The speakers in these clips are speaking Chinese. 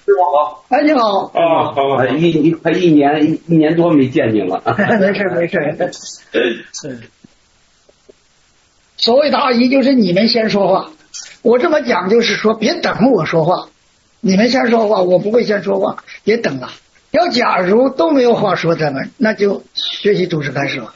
师傅好。 哎，你好。 啊，好，快一年多没见你了。 没事。所谓的阿姨就是你们先说话，我这么讲就是说别等我说话，你们先说话，我不会先说话，别等了。要假如都没有话说，咱们那就学习主持开始了。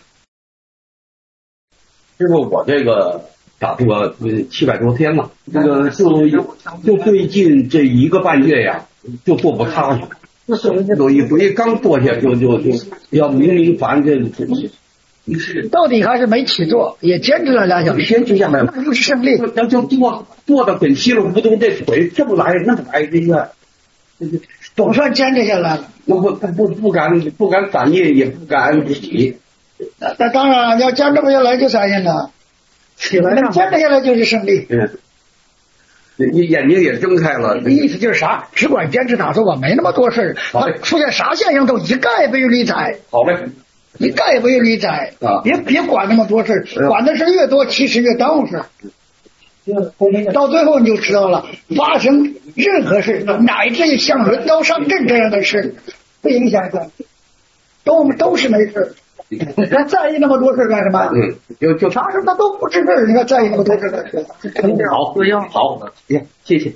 师傅，我这个打坐700多天了，这个就最近这1个半月呀，就坐不踏实。有一回刚坐下就要明烦这。 到底还是没起坐，也坚持了2小时， 坚持下来， 那就是胜利。 就坐到很稀里糊涂，这腿这么来那么来，这个总算坚持下来了。 我不敢反应，也不敢起。 那当然了，要坚持不下来就啥样了？起来了，坚持下来就是胜利。 你眼睛也睁开了。 意思就是啥？只管坚持打坐吧，没那么多事儿。他出现啥现象都一概不予理睬。 好嘞。 一概不予理睬啊！别管那么多事，管的事越多，其实越耽误事。到最后你就知道了，发生任何事，乃至像轮刀上阵这样的事，不影响的，都是没事。他在意那么多事干什么？ 就啥事他都不是事儿，你看在意那么多事干什么？ 好，谢谢。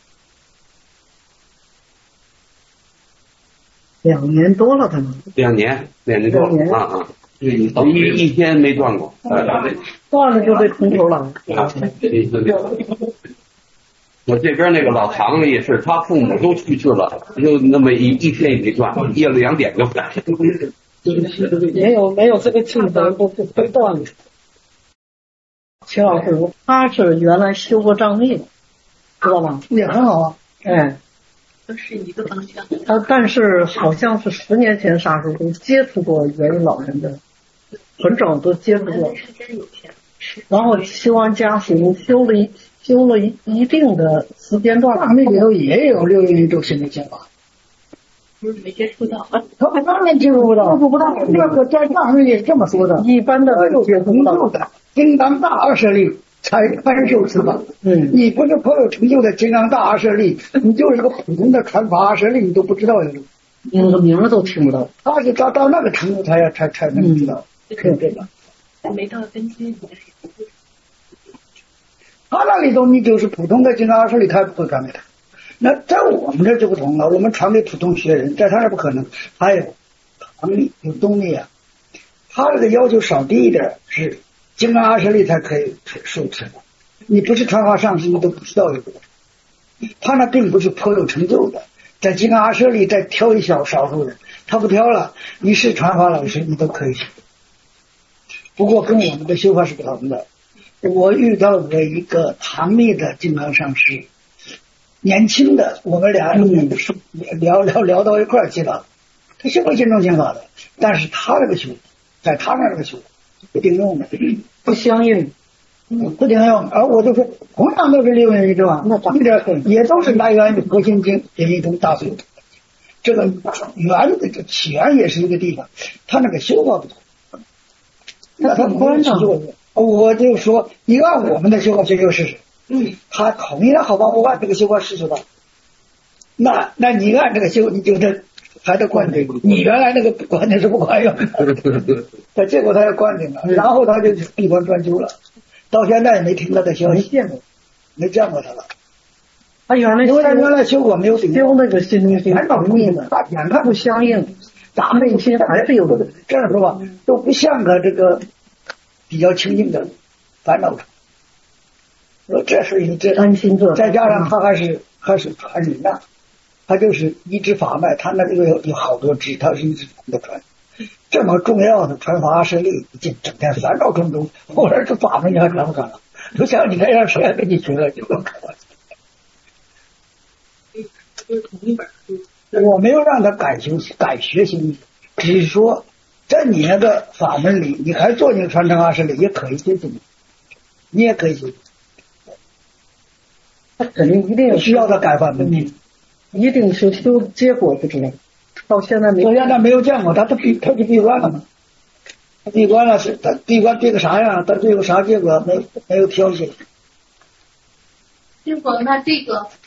2年多了，可能 2年多了啊！一天没断过， 断了就被从头来。 我这边那个老唐也是，他父母都去世了，就那么一天也没断，夜里2点就来。 没有这个气氛都断了。齐老师，他是原来修过藏密的，知道吗？ 也很好啊。 哎。 都是一个方向。 但是好像是10年前啥时候都接触过元婴老人的，很早都接触过。然后修完家属，修了一定的时间段。 藏密里头也有6运动心理健法。 没接触到。 他当然接触不到。那个在藏密里这么说的， 一般的接触不到的金刚大20力。才传授此法，你不是颇有成就的金刚大阿舍利，你就是个普通的传法阿舍利，你都不知道有名字都听不到。 他是到那个程度才能知道，是这个。 没到根基， 他那里头你就是普通的金刚阿舍利，他也不会传给他。那在我们这就不同了，我们传给普通学人，在他那不可能。还有唐密有东密啊，他这个要求少低一点是。金刚阿舍利才可以受持的，你不是传法上师，你都不知道有这个。他那并不是颇有成就的，在金刚阿舍利再挑一少数人，他不挑了，你是传法老师，你都可以学。不过跟我们的修法是不同的。我遇到过一个唐密的金刚上师，年轻的，我们俩聊到一块儿去了。他修过金中心法的，但是他这个修，在他那个修。不顶用的， 不相应， 不顶用。而我就说，同样都是6运宇宙啊，那咱们这也都是来源于《佛心经》也一种大随。这个起源也是一个地方，他那个修法不同。那他关上，我就说，你按我们的修法学修试试。他统一的好吧，我按这个修法试试吧。那你按这个修，你就这。还得灌顶，你原来那个灌顶是不管用的，他结果他要灌顶了，然后他就闭关专修了，到现在也没听他的消息，没见过他了。 他原来修过没有顶， 修那个心中心全找密的，眼看不相应，咱们内心还是有的。 这样说吧，都不像个这个比较清净的烦恼场。说这是一这安心做， 再加上他还是传人呐。他就是一支法脉，他那个有好多支，他是一支的传，这么重要的传法阿舍利，整天烦恼重重，后来这法门你还传不传了？不像你看让谁还跟你学了，就不可能。我没有让他改学习，只是说在你那个法门里，你还做你的传承阿舍利也可以学习，你也可以学习。 他肯定一定需要他改法门。 一定是修结果不知道，到现在没见过，他就闭关了嘛。他闭关了，是他闭关闭个啥样？他最后啥结果没有消息。 师傅，那这个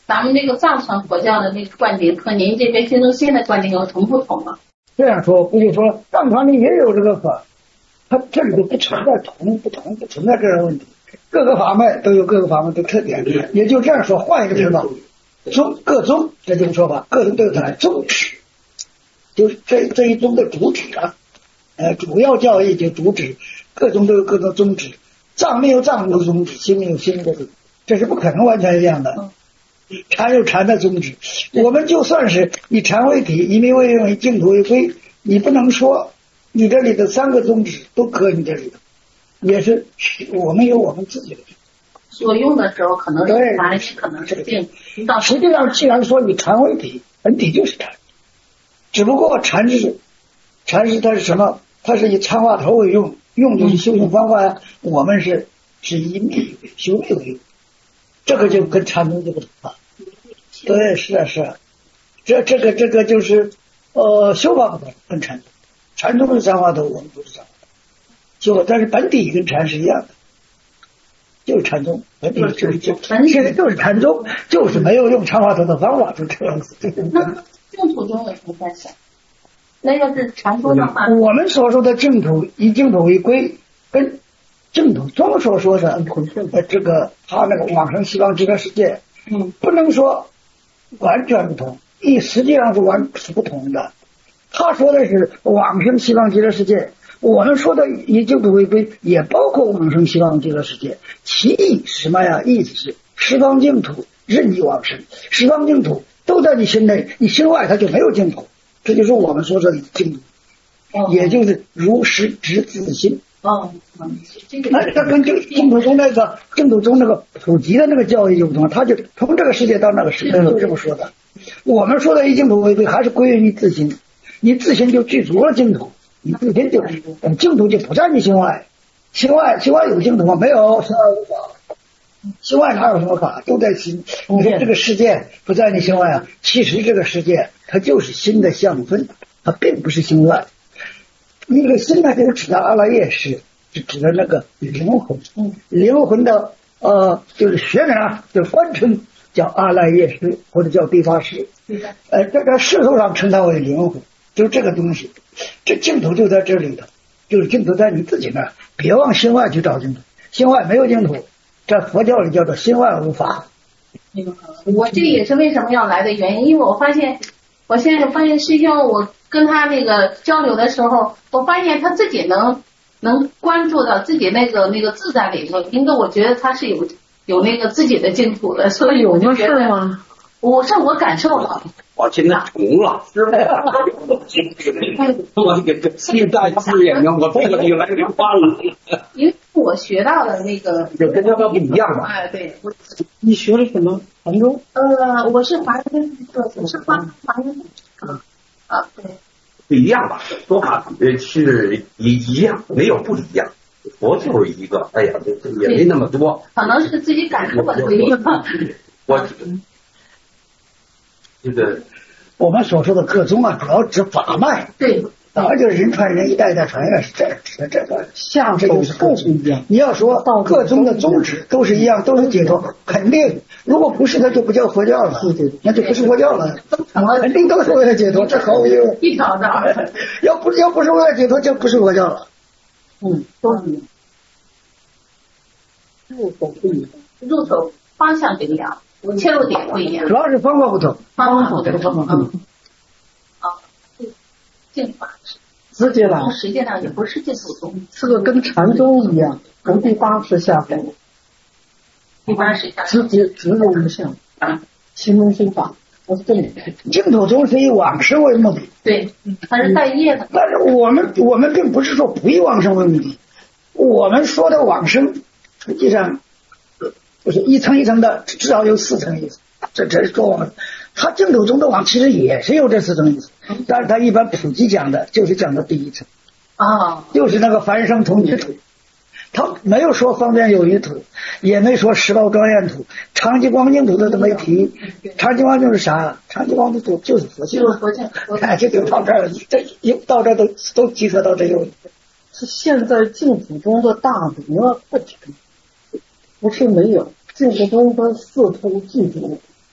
咱们这个藏传佛教的那个观点和您这边净土宗的观点有什么不同吗？ 这样说，不就说藏传里也有这个法，它这里头不存在不存在这样的问题，各个法脉都有各个法脉的特点，也就这样说，换一个说法，各宗这种说法，各宗都有它的宗旨，就是这一宗的主旨啊，主要教义就主旨，各宗都有各种宗旨，藏没有藏的宗旨，心有心的宗旨，这是不可能完全一样的。禅有禅的宗旨，我们就算是以禅为体，以密为用，以净土为归，你不能说你这里的3个宗旨都搁你这里头，也是我们有我们自己的所用的时候可能是禅，可能是净。 实际上，既然说以禅为体，本体就是禅，只不过禅是它是什么？它是以参话头为用，用就是修行方法呀。我们是以密修密为用，这个就跟禅宗就不同了。对，是啊，这个就是修法不同，跟禅宗是参话头，我们不是参话头。修，但是本体跟禅是一样的，就是禅宗，本体就是禅宗，就是没有用参话头的方法，就这样子。 那净土宗有什么关系？那个是禅宗的话， 我们所说的净土以净土为归，跟净土宗所说的这个他那个往生西方极乐世界，不能说完全不同，实际上是不同的。他说的是往生西方极乐世界，我们说的以净土为归也包括往生西方极乐世界。其意是什么呀？意思是十方净土任你往生，十方净土都在你心内，你心外它就没有净土。这就是我们说的净土，也就是如实直自心。那它跟净土宗那个普及的那个教义就不同，他就从这个世界到那个世界，就这么说的。我们说的以净土为归，还是归于你自心，你自心就具足了净土，你自心就净土就不在你心外，心外有净土吗？没有，心外无法。心外哪有什么法，都在心。你说这个世界不在你心外啊，其实这个世界它就是心的相分，它并不是心外。一个心呢，就是指的阿赖耶识，就指的那个灵魂，灵魂的就是学名啊，就是官称叫阿赖耶识或者叫地法识。这个世俗上称它为灵魂，就是这个东西。这净土就在这里头，就是净土在你自己那儿，别往心外去找净土，心外没有净土。在佛教里叫做心外无法。 我这也是为什么要来的原因，因为我现在发现师兄，我跟他那个交流的时候，我发现他自己能关注到自己那个自在里头，因为我觉得他是有那个自己的净土的，所以我就觉得吗？我感受了。 我现在穷了，是吧？我给这现在资源呢，我这个就来给花了。 因为我学到的那个就跟他们不一样嘛。 对。 你学了什么？杭州？ 我是华人，是华人。对。 不一样吧？说法是一样，没有不一样。佛就是一个，哎呀，这也没那么多。 可能是自己感受的不一样。 我这个我们所说的各宗啊，主要指法脉。 对。 就是人传人，一代一代传下，是这个像这就是各宗一样。你要说各宗的宗旨都是一样，都是解脱，肯定如果不是，它就不叫佛教了，那就不是佛教了，肯定都是为了解脱，这毫无疑问。 一条道。 要不是为了解脱，就不是佛教了。 都一样。入手不一样， 入手方向不一样，切入点不一样， 主要是方法不同。 方法不同。净法实际上也不是净土宗， 这个跟禅宗一样，从第八识下手， 第八识下直入无相，心中心法，不是正理。 净土宗是以往生为目的， 对，它是带业的。 但是我们并不是说不以往生为目的，我们说的往生，实际上就是一层一层的，至少有4层意思。这是说往生。他净土宗的往其实也是有这4层意思，但是他一般普及讲的就是讲的第一层，就是那个凡生同居土，他没有说方便有余土，也没说十报庄严土，长寂光净土他都没提。长寂光净是啥？长寂光净土就是佛性，这就到这儿，到这都集合到这个。 是现在净土中的大德不提，不是没有，净土中的4图净土。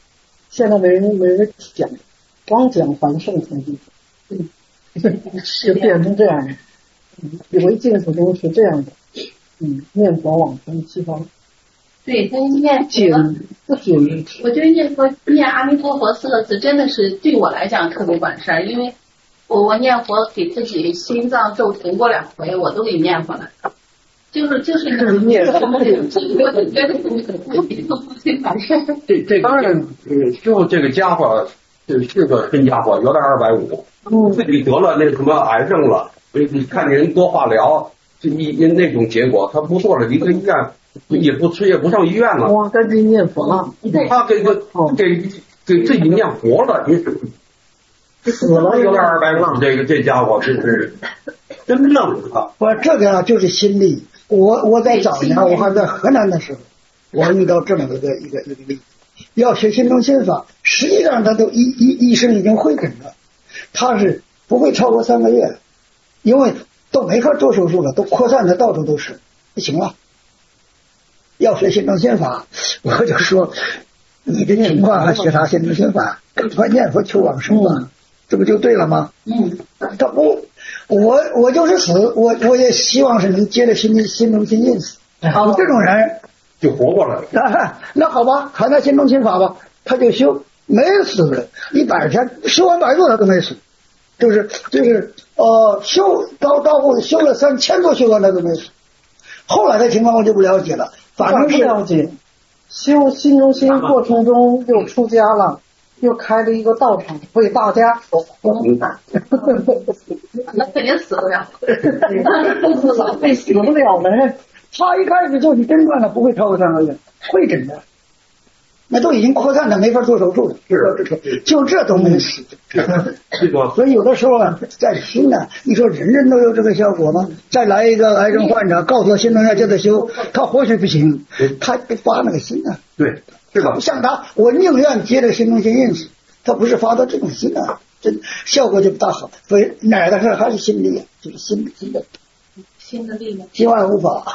现在没人讲，光讲繁盛才是，就变成这样的。以为净土宗是这样的，念佛往生西方。 对，跟念佛不仅我觉得念佛念阿弥陀佛4个字真的是对我来讲特别管事儿，因为我念佛给自己心脏骤停过2回，我都给念回来。就是念佛， 我觉得挺管事儿。 这当然，就这个家伙，这是个真家伙，有点250，自己得了那什么癌症了，你看人多化疗，就那种结果，他不做了离开医院，也不吃也不上医院了。 哇，赶紧念佛了。 他给自己念活了，你死了有点250，这家伙是真愣啊！ 我这个就是心力。我在早年，我还在河南的时候，我遇到这么一个例子，要学心中心法，实际上他都医生已经会诊了，他是不会超过3个月，因为都没法做手术了，都扩散的到处都是，不行了。要学心中心法，我就说你的情况还学啥心中心法？快念佛求往生吧，这不就对了吗？他不。我就是死，我也希望是能接着心中心印死。有这种人就活过来了。 那好吧，看他心中心法吧，他就修，没死的，100天修完100多他都没死，就是修到修了3000多修完他都没死。后来的情况我就不了解了，反正是不了解。修心中心过程中又出家了。又开了一个道场为大家所活， 那肯定死不了， 会死不了的。 他一开始就是诊断了，不会超过3个月，会诊的，那都已经扩散的没法做手术了，就这都没死。所以有的时候啊，在心呢，你说人都有这个效果吗？再来一个癌症患者，告诉他心中要接着修，他或许不行，他得发那个心啊。 对。是吧？ 像他，我宁愿接着心中心印死，他不是发到这种心啊，这效果就不大好。所以哪的事还是心力，就是心的力量， 心外无法。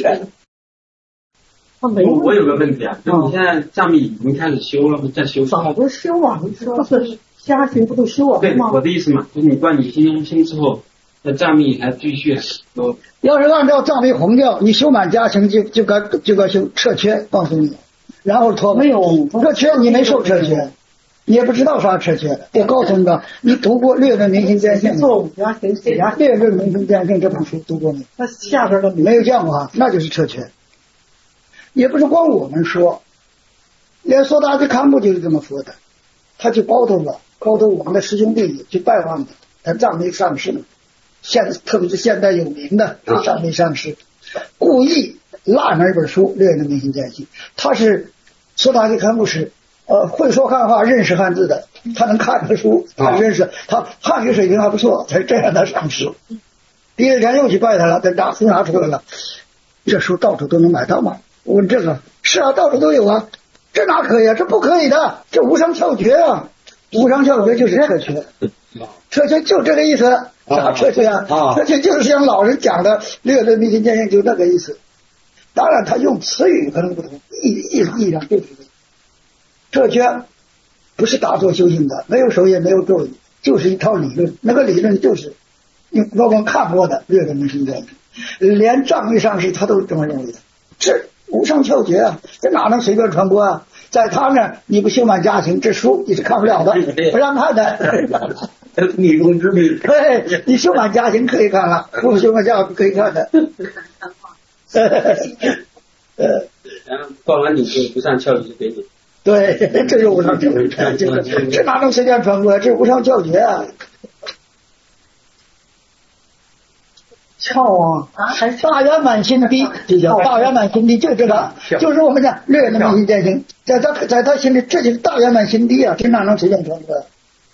我有个问题啊，就你现在藏密已经开始修了，在修？ 早都修啊，你知道是家庭不都修完了吗？ 对，我的意思嘛，就是你断你心中心之后，那藏密还继续修。 要是按照藏密弘教，你修满家庭就该修撤缺，告诉你。然后脱没有撤缺，你没受撤缺，你也不知道啥撤缺。我告诉你吧，你读过《略论明心见性》 做5家行4家 《略论明心见性》这本书读过没？ 那下边的没有见过啊，那就是撤缺。也不是光我们说，连索达吉堪布就是这么说的，他去包头我们的师兄弟也去拜望的，他藏密上师，特别是现代有名的藏密上师，故意落那一本书《略论明心见性》，他是索达吉堪布是会说汉话，认识汉字的，他能看这书，他认识，他汉语水平还不错，才这样的上师。第二天又去拜他了，这书拿出来了，这书到处都能买到吗？我问这个是啊，到处都有啊，这哪可以啊？这不可以的，这无上窍诀啊！无上窍诀就是撤缺，撤缺就这个意思。啥撤缺啊？撤缺就是像老人讲的《略论明心见性》就那个意思。当然他用词语可能不同，意义上就是撤缺不是打坐修行的，没有手也没有咒语，就是一套理论。那个理论就是用我们看过的《略论明心见性》，连藏密上师他都这么认为的。这无上窍诀啊，这哪能随便传播啊？在他那儿你不修满家庭，这书你是看不了的，不让看的。 密中之密。 对，你修满家庭可以看了，不修满家庭可以看的。 然后灌完你就无上窍诀就给你。 对，这是无上窍诀，这哪能随便传播？这无上窍诀啊！ 窍啊， 还大圆满心地，就叫大圆满心地，就这个，就是我们讲略论明心见性，在他心里，这就是大圆满心地啊，这哪能随便传播？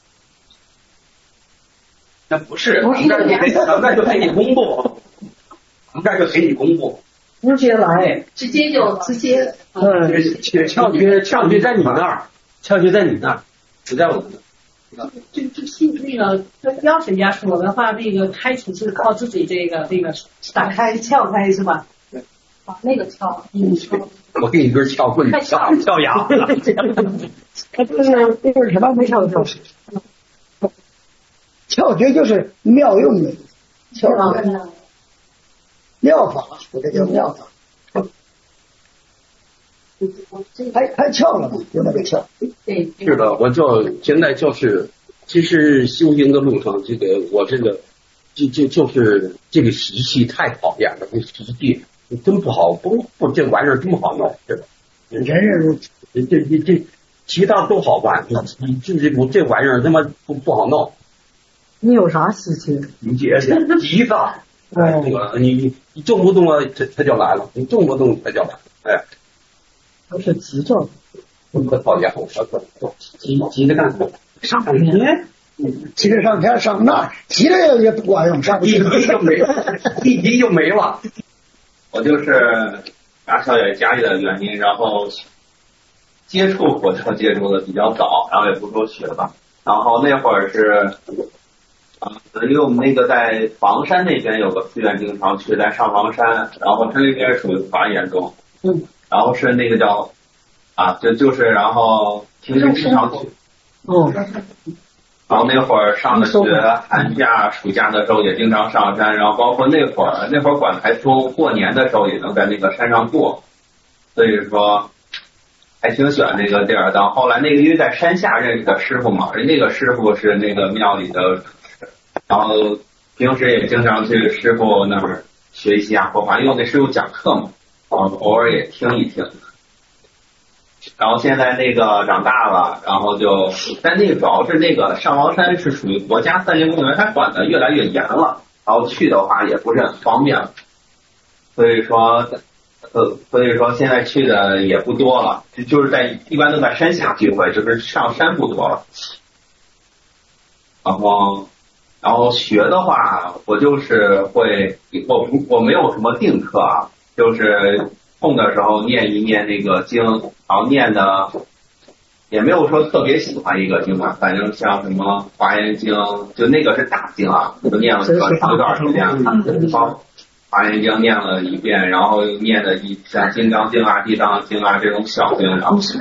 那不是，那就给你公布，那就给你公布， 直接来， 直接窍诀在你那儿，窍诀在你那儿，不在我们那儿。 就那个要人家说的话，那个开启是靠自己这个打开窍开是吧？ 那个敲， 我给你根撬棍，撬牙了。 他就是什么没撬诀？撬诀就是妙用的，撬诀妙法，这叫妙法。还撬了吗？有那个撬。 对， 是的，我现在就是，其实修行的路上，我就是这个习气太讨厌了，这习气真不好，不这玩意儿真不好弄，是的。 人人如此， 这其他都好办，这玩意儿他妈不好弄。 你有啥习气？ 急躁。你动不动啊，他就来了，你动不动他就来，哎。 都是急躁。 可讨厌，急着干什么？上天， 急着上天上那，急着也不管用，上不去。 一急就没了，一急就没了。 我就是打小也家里的原因，然后接触佛教接触的比较早，然后也不说学吧。然后那会儿是，因为我们那个在房山那边有个寺院，经常去，在上房山，然后它那边属于华严宗，然后是那个叫就是然后平时经常去，然后那会儿上的学，寒假、暑假的时候也经常上山，然后包括那会儿管台风，过年的时候也能在那个山上过，所以说还挺喜欢那个地儿。到后来那个因为在山下认识的师傅嘛，那个师傅是那个庙里的，然后平时也经常去师傅那儿学习啊佛法，因为那师傅讲课嘛，偶尔也听一听。然后现在那个长大了，然后但那个主要是那个上王山是属于国家森林公园，它管得越来越严了，然后去的话也不是很方便，所以说现在去的也不多了，就是一般都在山下聚会，就是上山不多了。然后学的话，我就是我没有什么定课啊，就是空的时候念一念那个经，然后念的也没有说特别喜欢一个经吧，反正像什么华严经，就那个是大经啊，就念了有段时间了。华严经念了一遍，然后又念的像金刚经啊、地藏经啊这种小经，然后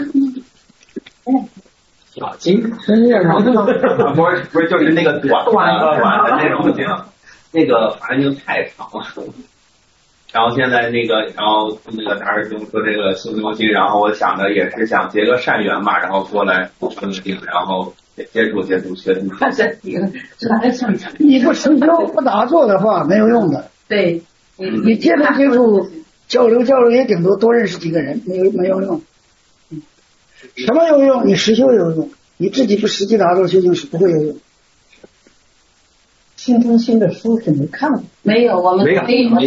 小经，不是就是那个短的那种经，那个华严经太长了。然后现在然后那个大师兄说这个修行心，然后我想着也是想结个善缘嘛，然后过来修行，然后接触学习。 你不实修不打坐的话没有用的。 对， 你接触交流也顶多认识几个人，没有用。什么有用？你实修有用，你自己不实际打坐修行是不会有用。 新中心的书是没看过， 没有，我们没有，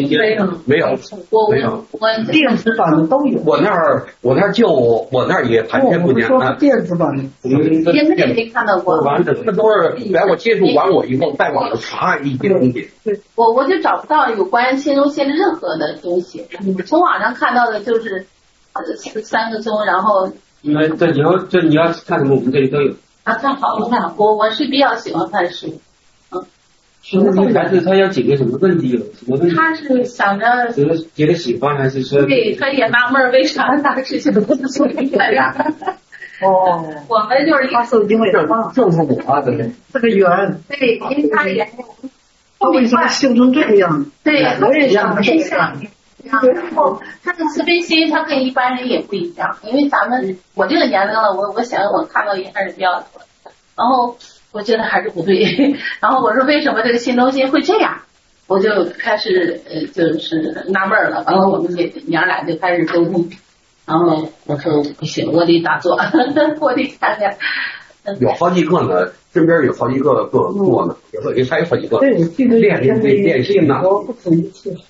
我电子版的都有。 我那儿也盘旋不减。 我说电子版的， 电子也没看到过。 完了，那都是来我接触完我以后，在网上查一些东西。 我就找不到有关新中心的任何的东西，从网上看到的就是3个宗，然后。 这你要看什么，我们这里都有。 啊，太好了，太好！我是比较喜欢看书。 孩子他要解决什么问题？有什么问题？ 他是想着觉得喜欢，还是说？ 对，他也纳闷为啥大事情不是做这样。我们就是一个手经也就是我这个缘。 对，因为他也为什么修成这样？ 对， 我也想这样。然后他的慈悲心，他跟一般人也不一样，因为我这个年龄了，我想我看到也还是比较多，然后。我觉得还是不对，然后我说为什么这个新中心会这样，我就开始就是纳闷了，然后我们娘俩就开始沟通，然后我说不行，我得打坐，我得看看。 有好几个呢，身边有好几个做呢，还有好几个练心呢。 我不止一次。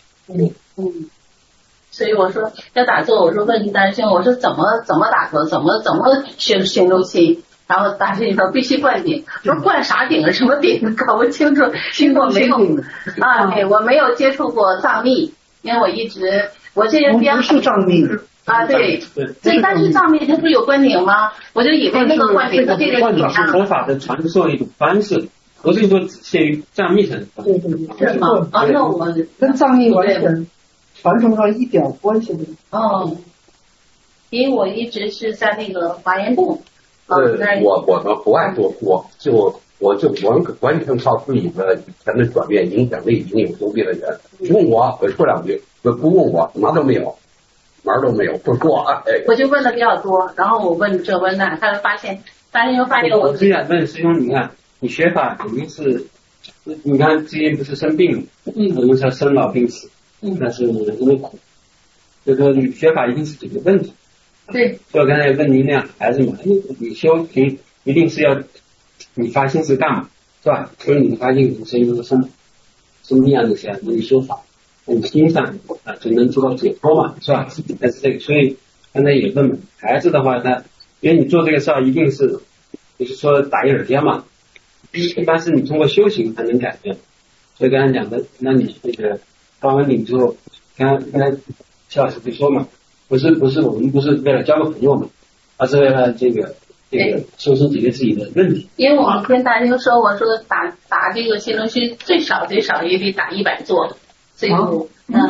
所以我说要打坐，我说问一大师兄，我说怎么打坐，怎么学新中心。然后大师兄说必须灌顶，说灌啥顶什么顶搞不清楚，因为我没有对，我没有接触过藏密，因为我这人比较不是藏密对，但是藏密它不是有灌顶吗？我就以为那个灌顶和这个灌顶是佛法的传授一种方式，不是说只限于藏密上。 对， 是吗？那我跟藏密完全。 传承上一点关系没有。 哦，因为我一直是在那个华严洞。 我们不爱做托，我就完全靠自己的以前的转变影响力已经有牛逼的人，问我说两句，不问我门都没有，不说。 我就问的比较多，然后我问这问那，他就发现我只想问师兄，你看你学法肯定是，你看最近不是生病了，我们说生老病死，那是因为苦，所以说你学法一定是解决问题。 对， 就刚才问您那样孩子嘛，你修行一定是要你发心是干嘛，是吧？所以你发心是因为生病啊那些，你修法，你心上啊就能做到解脱嘛，是吧？但是这个，所以刚才也问嘛，孩子的话，他因为你做这个事儿一定是，就是说打一耳钉嘛，一般是你通过修行才能改变。所以刚才讲的，那你那个发完领之后，刚才肖老师就说嘛。不是，我们不是为了交个朋友嘛，而是为了这个修身解决自己的问题。 因为我们跟大家说，我说打这个谢龙须最少也得打100座，最后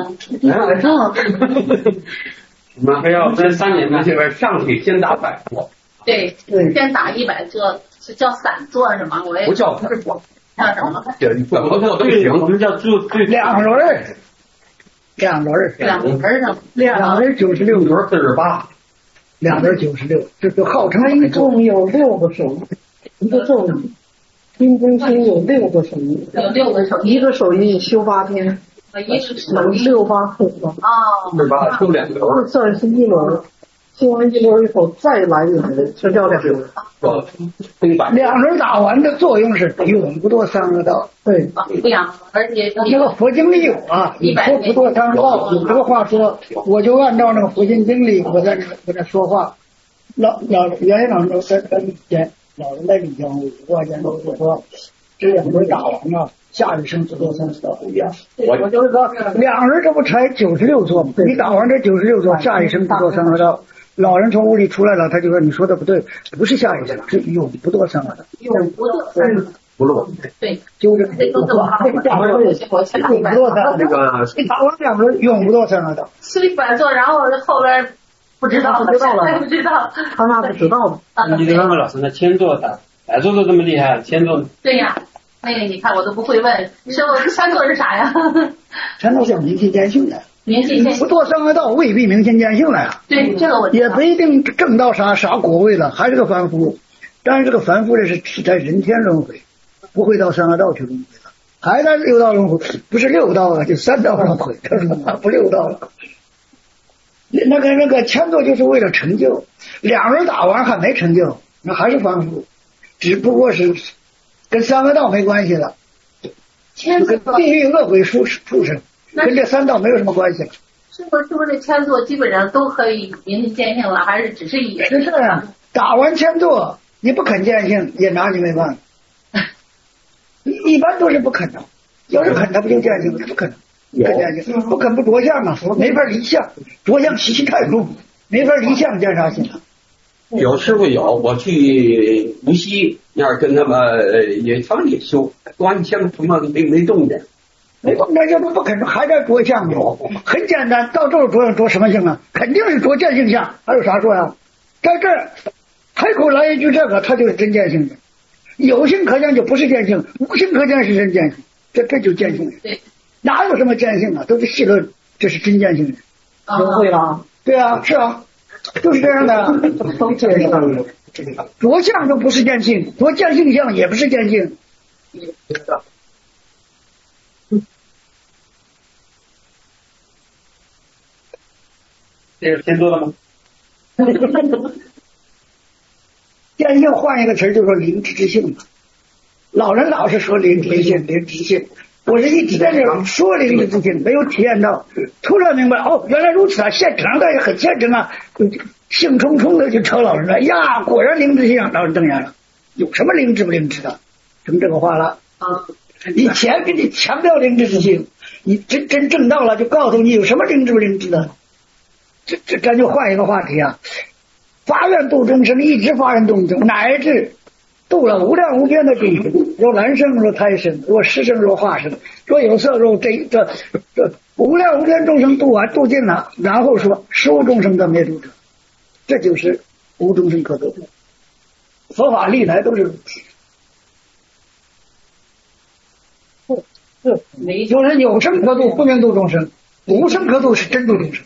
我们还要在3年的这边上去先打100座。 对，先打100座，是叫散座是吗？我也不叫不是叫什么？ 怎么做都行，我们叫做 2轮。2轮96 轮48 ，2轮96，这就号称一共有6个手艺，一个咒语，心中心有6个手艺，一个手艺修8天， 一个手艺 68次哦 ，68修2轮， 这是1轮。修完1轮以后再来1轮，这叫2轮。 2轮打完的作用是永不堕三恶道。 对 ，2轮也那个佛经里有啊，你说不堕三恶道，有这个话说，我就按照那个佛经经里我在说话。原老师跟以前老人在里讲，我讲都说这2轮打完了，下一生不堕三恶道不一样。我就是说2轮这不才96座吗？你打完这96座，下一生不堕三恶道。老人从屋里出来了，他就说：“你说的不对，不是下一生，是永不堕三恶道。” 永不堕三恶道。 不落。 对， 就是这个话。永不堕三恶道。这个你打完2轮，永不堕三恶道。 100座，然后后边不知道了，不知道， 他那不知道的。 你得问问老师，那1000座打100座都这么厉害，1000座。 对呀，那个你看我都不会问，师傅3座是啥呀 3座是明心见性的。不堕三恶道未必明心见性了呀。 对，这个我也不一定证到啥果位了，还是个凡夫。但是这个凡夫的是在人天轮回，不会到三恶道去轮回了，还在6道轮回，不是6道啊，就3道轮回，不6道了。那个1000座就是为了成就，2轮打完还没成就，那还是凡夫，只不过是跟三恶道没关系了，跟地狱恶鬼畜生。跟这3道没有什么关系了。 是不是这1000座基本上都可以明心见性了，还是只是以为是这样？打完1000座，你不肯见性，也拿你没办法。一般都是不肯的，要是肯他不就见性了？不肯，不肯见性，不肯不着相啊，没法离相，着相习气太重，没法离相见啥性啊？ 有师傅有，我去无锡那儿跟他们他们也修，端枪什么没动静。 那要不肯还在着相呢？很简单，到这儿着什么性啊？肯定是着见性相，还有啥说呀？在这儿开口来一句这个，他就是真见性的。有性可见就不是见性，无性可见是真见性，这就见性。 对， 哪有什么见性啊？都是戏论，这是真见性的。 会了。 对啊，是啊，就是这样的。都见性，着相都不是见性，着见性相也不是见性。 这是1000座了吗？ 见性换一个词就说灵知之性。老人老是说灵知之性，灵知之性。我是一直在这说灵知之性，没有体验到，突然明白哦，原来如此啊！现成的也很现成啊，兴冲冲的就朝老人了呀，果然灵知之性。老人瞪眼了，有什么灵知不灵知的？成这个话了啊！以前给你强调灵知之性，你真正到了就告诉你有什么灵知不灵知的。咱就换一个话题啊！发愿度众生，一直发愿度众生，乃至度了无量无边的众生，若来生若胎生，若湿生若化生，若有色若这无量无边众生度完度尽了，然后说十无众生的灭度者，这就是无众生可度。佛法历来都是如此。就是有生可度，不能度众生；无生可度是真度众生。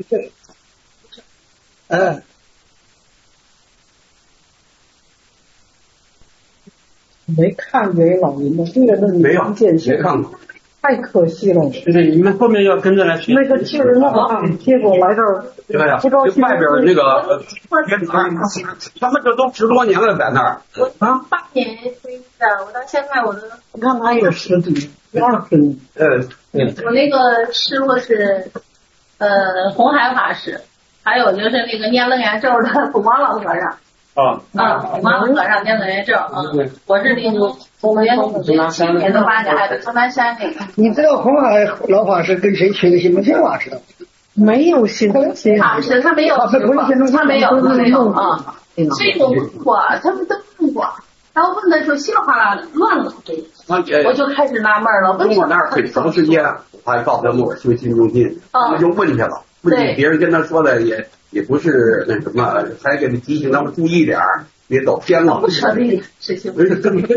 没看原老人的这个的没有见识， 没看过， 太可惜了。 就是你们后面要跟着来学。 那个劲儿那么大，结果来这儿对呀， 不着急。 外边那个他们这都10多年了，在那儿。 我8年皈依的，我到现在我都。 你看他有10几20年。 我那个师傅是红海法师，还有就是那个念楞严咒的古光老和尚。古光老和尚念楞严咒。我是05年的发展的终南山那个。 你知道红海老法师跟谁学的心中心法知道？ 没有心中心法师，他没有，他没有啊。这个问过，他们都问过。然后问的时候稀里哗啦乱了，我就开始纳闷了。 跟我那儿很长时间，我还告诉他们我修心中心，我就问去了，问去别人跟他说的也不是那什么，还给他提醒他们注意点，别走偏了。 不舍得事情。 没事，不用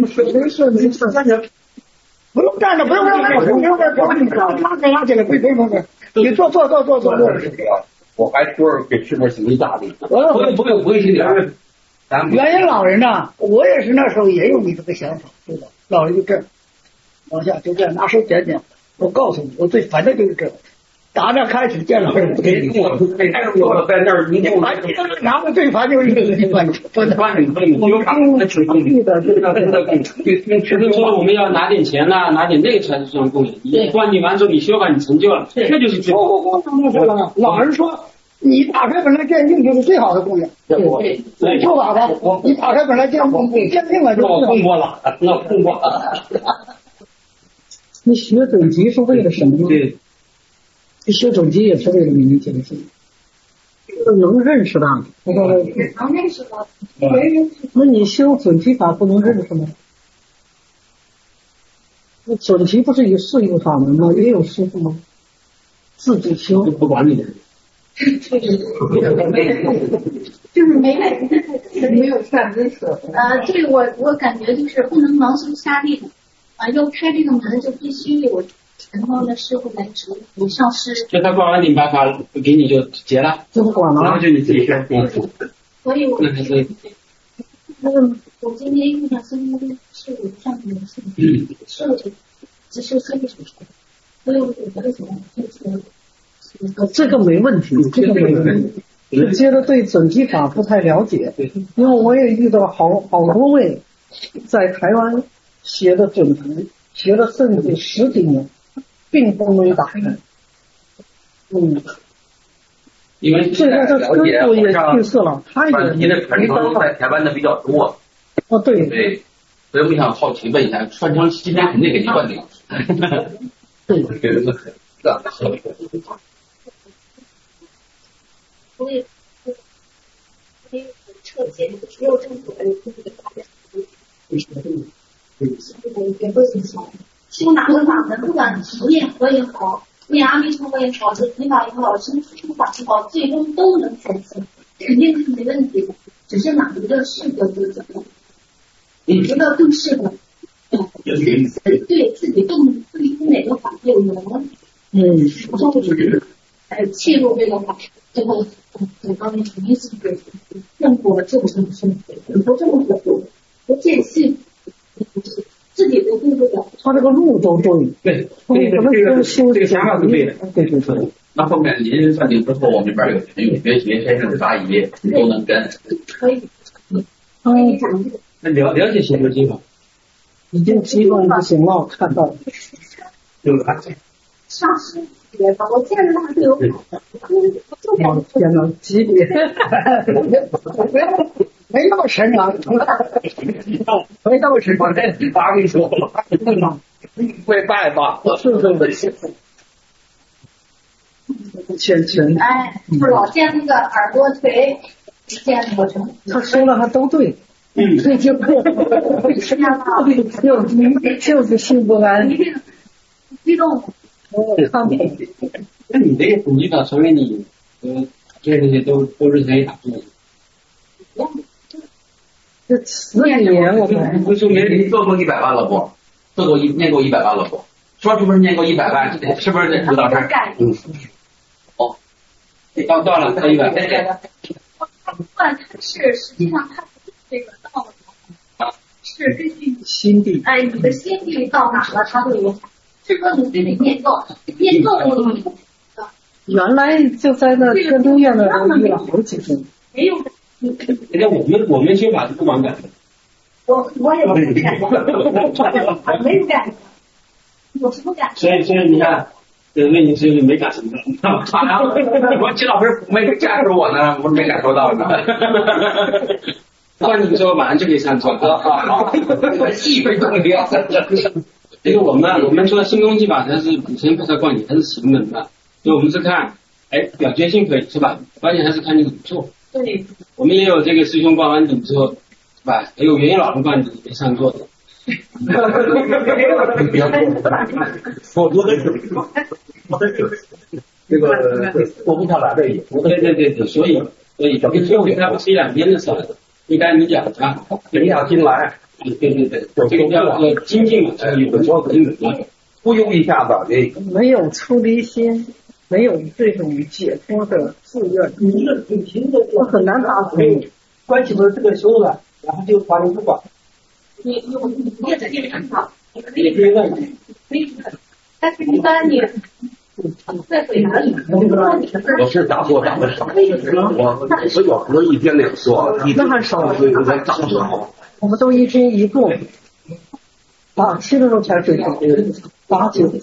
站着，不用，拉起来，不用，你坐。 我还说给师傅行一大礼。 不用行礼。 原因老人呐，我也是那时候也有你这个想法，对吧？老人就这样，往下就这样拿手点点。我告诉你，我最烦的就是这个。打那开始见老人， 我在那儿，你拿我最烦就是这个地方， 就是说我们要拿点钱呐，拿点那个才是算供养。你观你完之后，你修好你成就了，这就是最好。 老人说，你打开本来见性就是最好的供养。对，说法吧，你打开本来见性了就碰过了，那碰过了。 你学等级是为了什么？ 对。 修整机也是为了明解释，能认识的。 能认识的。 那你修准提法不能认识吗？那准提不是有是一个法门吗？也有师傅吗？自己修不管你。 就是没有善知识。这个我感觉就是不能盲修瞎练，要开这个门就必须有。然后呢，师傅来指你上师， 就他挂完顶白法给你就结了， 就不管了， 然后就你自己学。 所以我今天遇上师傅是我上的是只是身体所说，所以我觉得什么这个没问题，这个没问题。直接的对准提法不太了解，因为我也遇到好多位在台湾学的准提，学了甚至10几年。并不能打开， 因为现在这师傅也去世了，他也你的传承在台湾的比较多。对，所以我想好奇问一下，传承期间肯定给你灌顶。 对， 所以彻解只有政府的修哪个法门，不管念佛也好，念阿弥陀佛也好，这菩萨也好，修法也好，最终都能成佛，肯定是没问题的。只是哪一个适合自己，哪一个更适合，对自己更哪个法有缘，还有契入这个法，最后这方面肯定是正果正生生，不正果不见性。自己都对不了， 他这个路都对， 对，这个想法是对的，对。 那后面您算定之后，我们这边有群友学习，先生答疑，都能跟。 可以。 那了解心中心法， 已经激动不行了，看到。 上师级吧，我见着他就有。 天哪，级别。 没那么神啊，没那么神。 我跟你说，会拜吧，是这么幸福。 钱。 哎，老见那个耳朵腿，见过什么？ 他说的还都对。这就就是心不安。 激动。 康平。 那你这个统计表传给你，这些都是可以打出来的。 这10几年我们不是你做过100万了不？念过100万了不？说是不是念过100万？是不是这知道事儿？哦， 到了100万。 它是实际上它不是这个到了，是根据心地。 你的心地到哪了，它会有。是说你得念够，念够了。 原来就在那各中院那儿立了好几分。 没有。 那我们修法是不管改的。 我也没改，没有改，我是不改。 所以你看，那你是没感受到。 我金老师没加持我呢，我没感受到呢。 换你说马上就可以上座啊！ 一分钟不要这个我们说新东西吧，它是本身不是观点，它是行门嘛。所以我们是看，表决性可以是吧？关键还是看你怎么做。 对。 我们也有这个师兄挂完顶之后，是吧？也有元一老人挂顶没上座的。 这个我不想拿这个。 对，所以它不是一两天的事儿。应该你讲啊， 静下心来。 对，这个叫做精进嘛，有的时候可以忽悠一下子， 没有出离心，没有这种解脱的自愿， 你的主心的很难达成。 关系不是这个修了，然后就把你不管。 你也在这个很好， 也可以问， 但是一般你在嘴哪里？ 我是打过打的少，我有时候1天2次， 那还少， 我打不少。 我们都1天1度，87的时候才睡觉，89。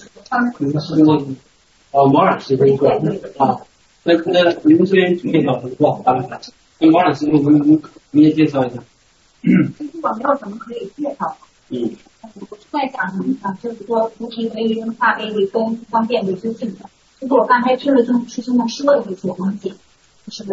毛冉师傅啊，那你们这边介绍是吧？那毛冉师傅你也介绍一下。 我没有什么可以介绍。我再讲一下，就是说菩提为因，化为理根，方便为究竟的。就是我刚才听了这么师兄们说的这些东西，是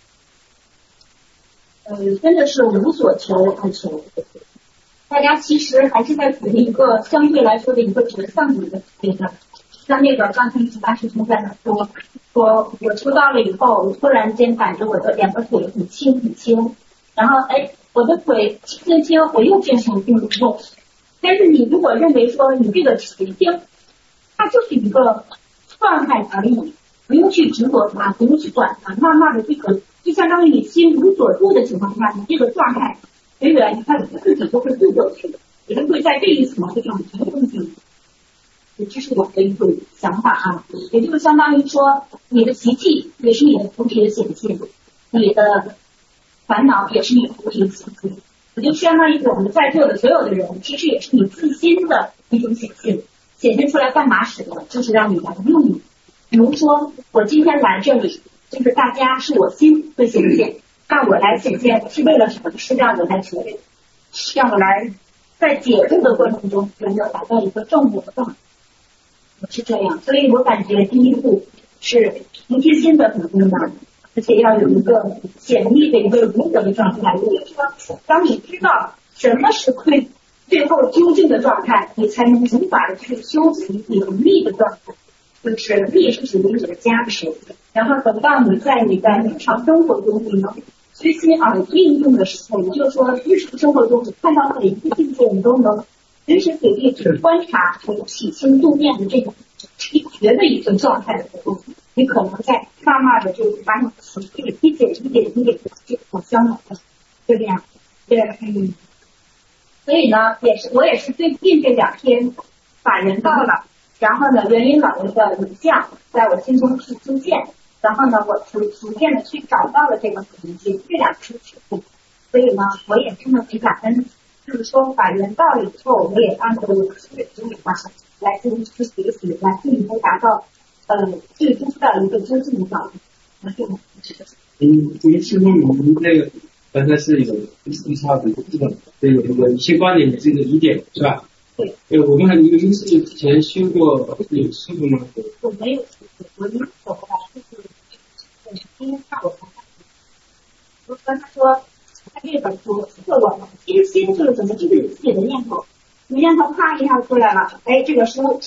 真的是无所求而求。大家其实还是在处于一个相对来说的一个折相的一个阶段。像那个刚才大师兄在那说我出道了以后，我突然间感觉我的2个腿很轻，然后我的腿轻，我又变成运动。但是你如果认为说你这个轻，它就是一个状态而已，不用去执着它，不用去管它，慢慢的这个就相当于你心无所住的情况下，你这个状态永远它自己都会度过去的，也就会在这一层这种东西。这是我的一种想法啊，也就是相当于说，你的习气也是你的菩提的显现，你的烦恼也是你菩提的显现，也就相当于我们在座的所有的人，其实也是你自心的一种显现出来干嘛使的？就是让你来用你。比如说，我今天来这里，就是大家是我心的显现，那我来显现是为了什么？是让我来学，让我来在解悟的过程中，能够达到一个正悟的状态。是这样，所以我感觉第一步是菩提心的很重要，而且要有一个显密的一个如何的状态。也就是说，当你知道什么是最后究竟的状态，你才能无法的去修习你的密的状态，就是密是属于你的加持。然后等到你在日常生活中你能随心而应用的时候，也就是说日常生活中你看到每一个境界，你都能随时随地去观察和起心动念的这种一觉的一个状态的时候，你可能在慢慢的就把你的情绪一点就往相了，就这样。对，所以呢，我也是最近这2天法缘到了，然后呢，元音老人的影像在我心中是出现，然后呢，我逐渐的去找到了这个途径，这2次体会，所以呢，我也真的很感恩。就是说，法缘到了以后，我也按照我的学理方式来进行学习，来进一步达到最终的一个究竟的状态。 你师傅我们这个刚才是有一套的有一些观点的这个理解是吧？ 对。 我问你是之前修过有师傅吗？ 我没有师傅，我一走过来就是今天上午才看。我跟他说。他这本书测我们心就是怎么就是你自己的念头，你念头啪一下出来了，这个书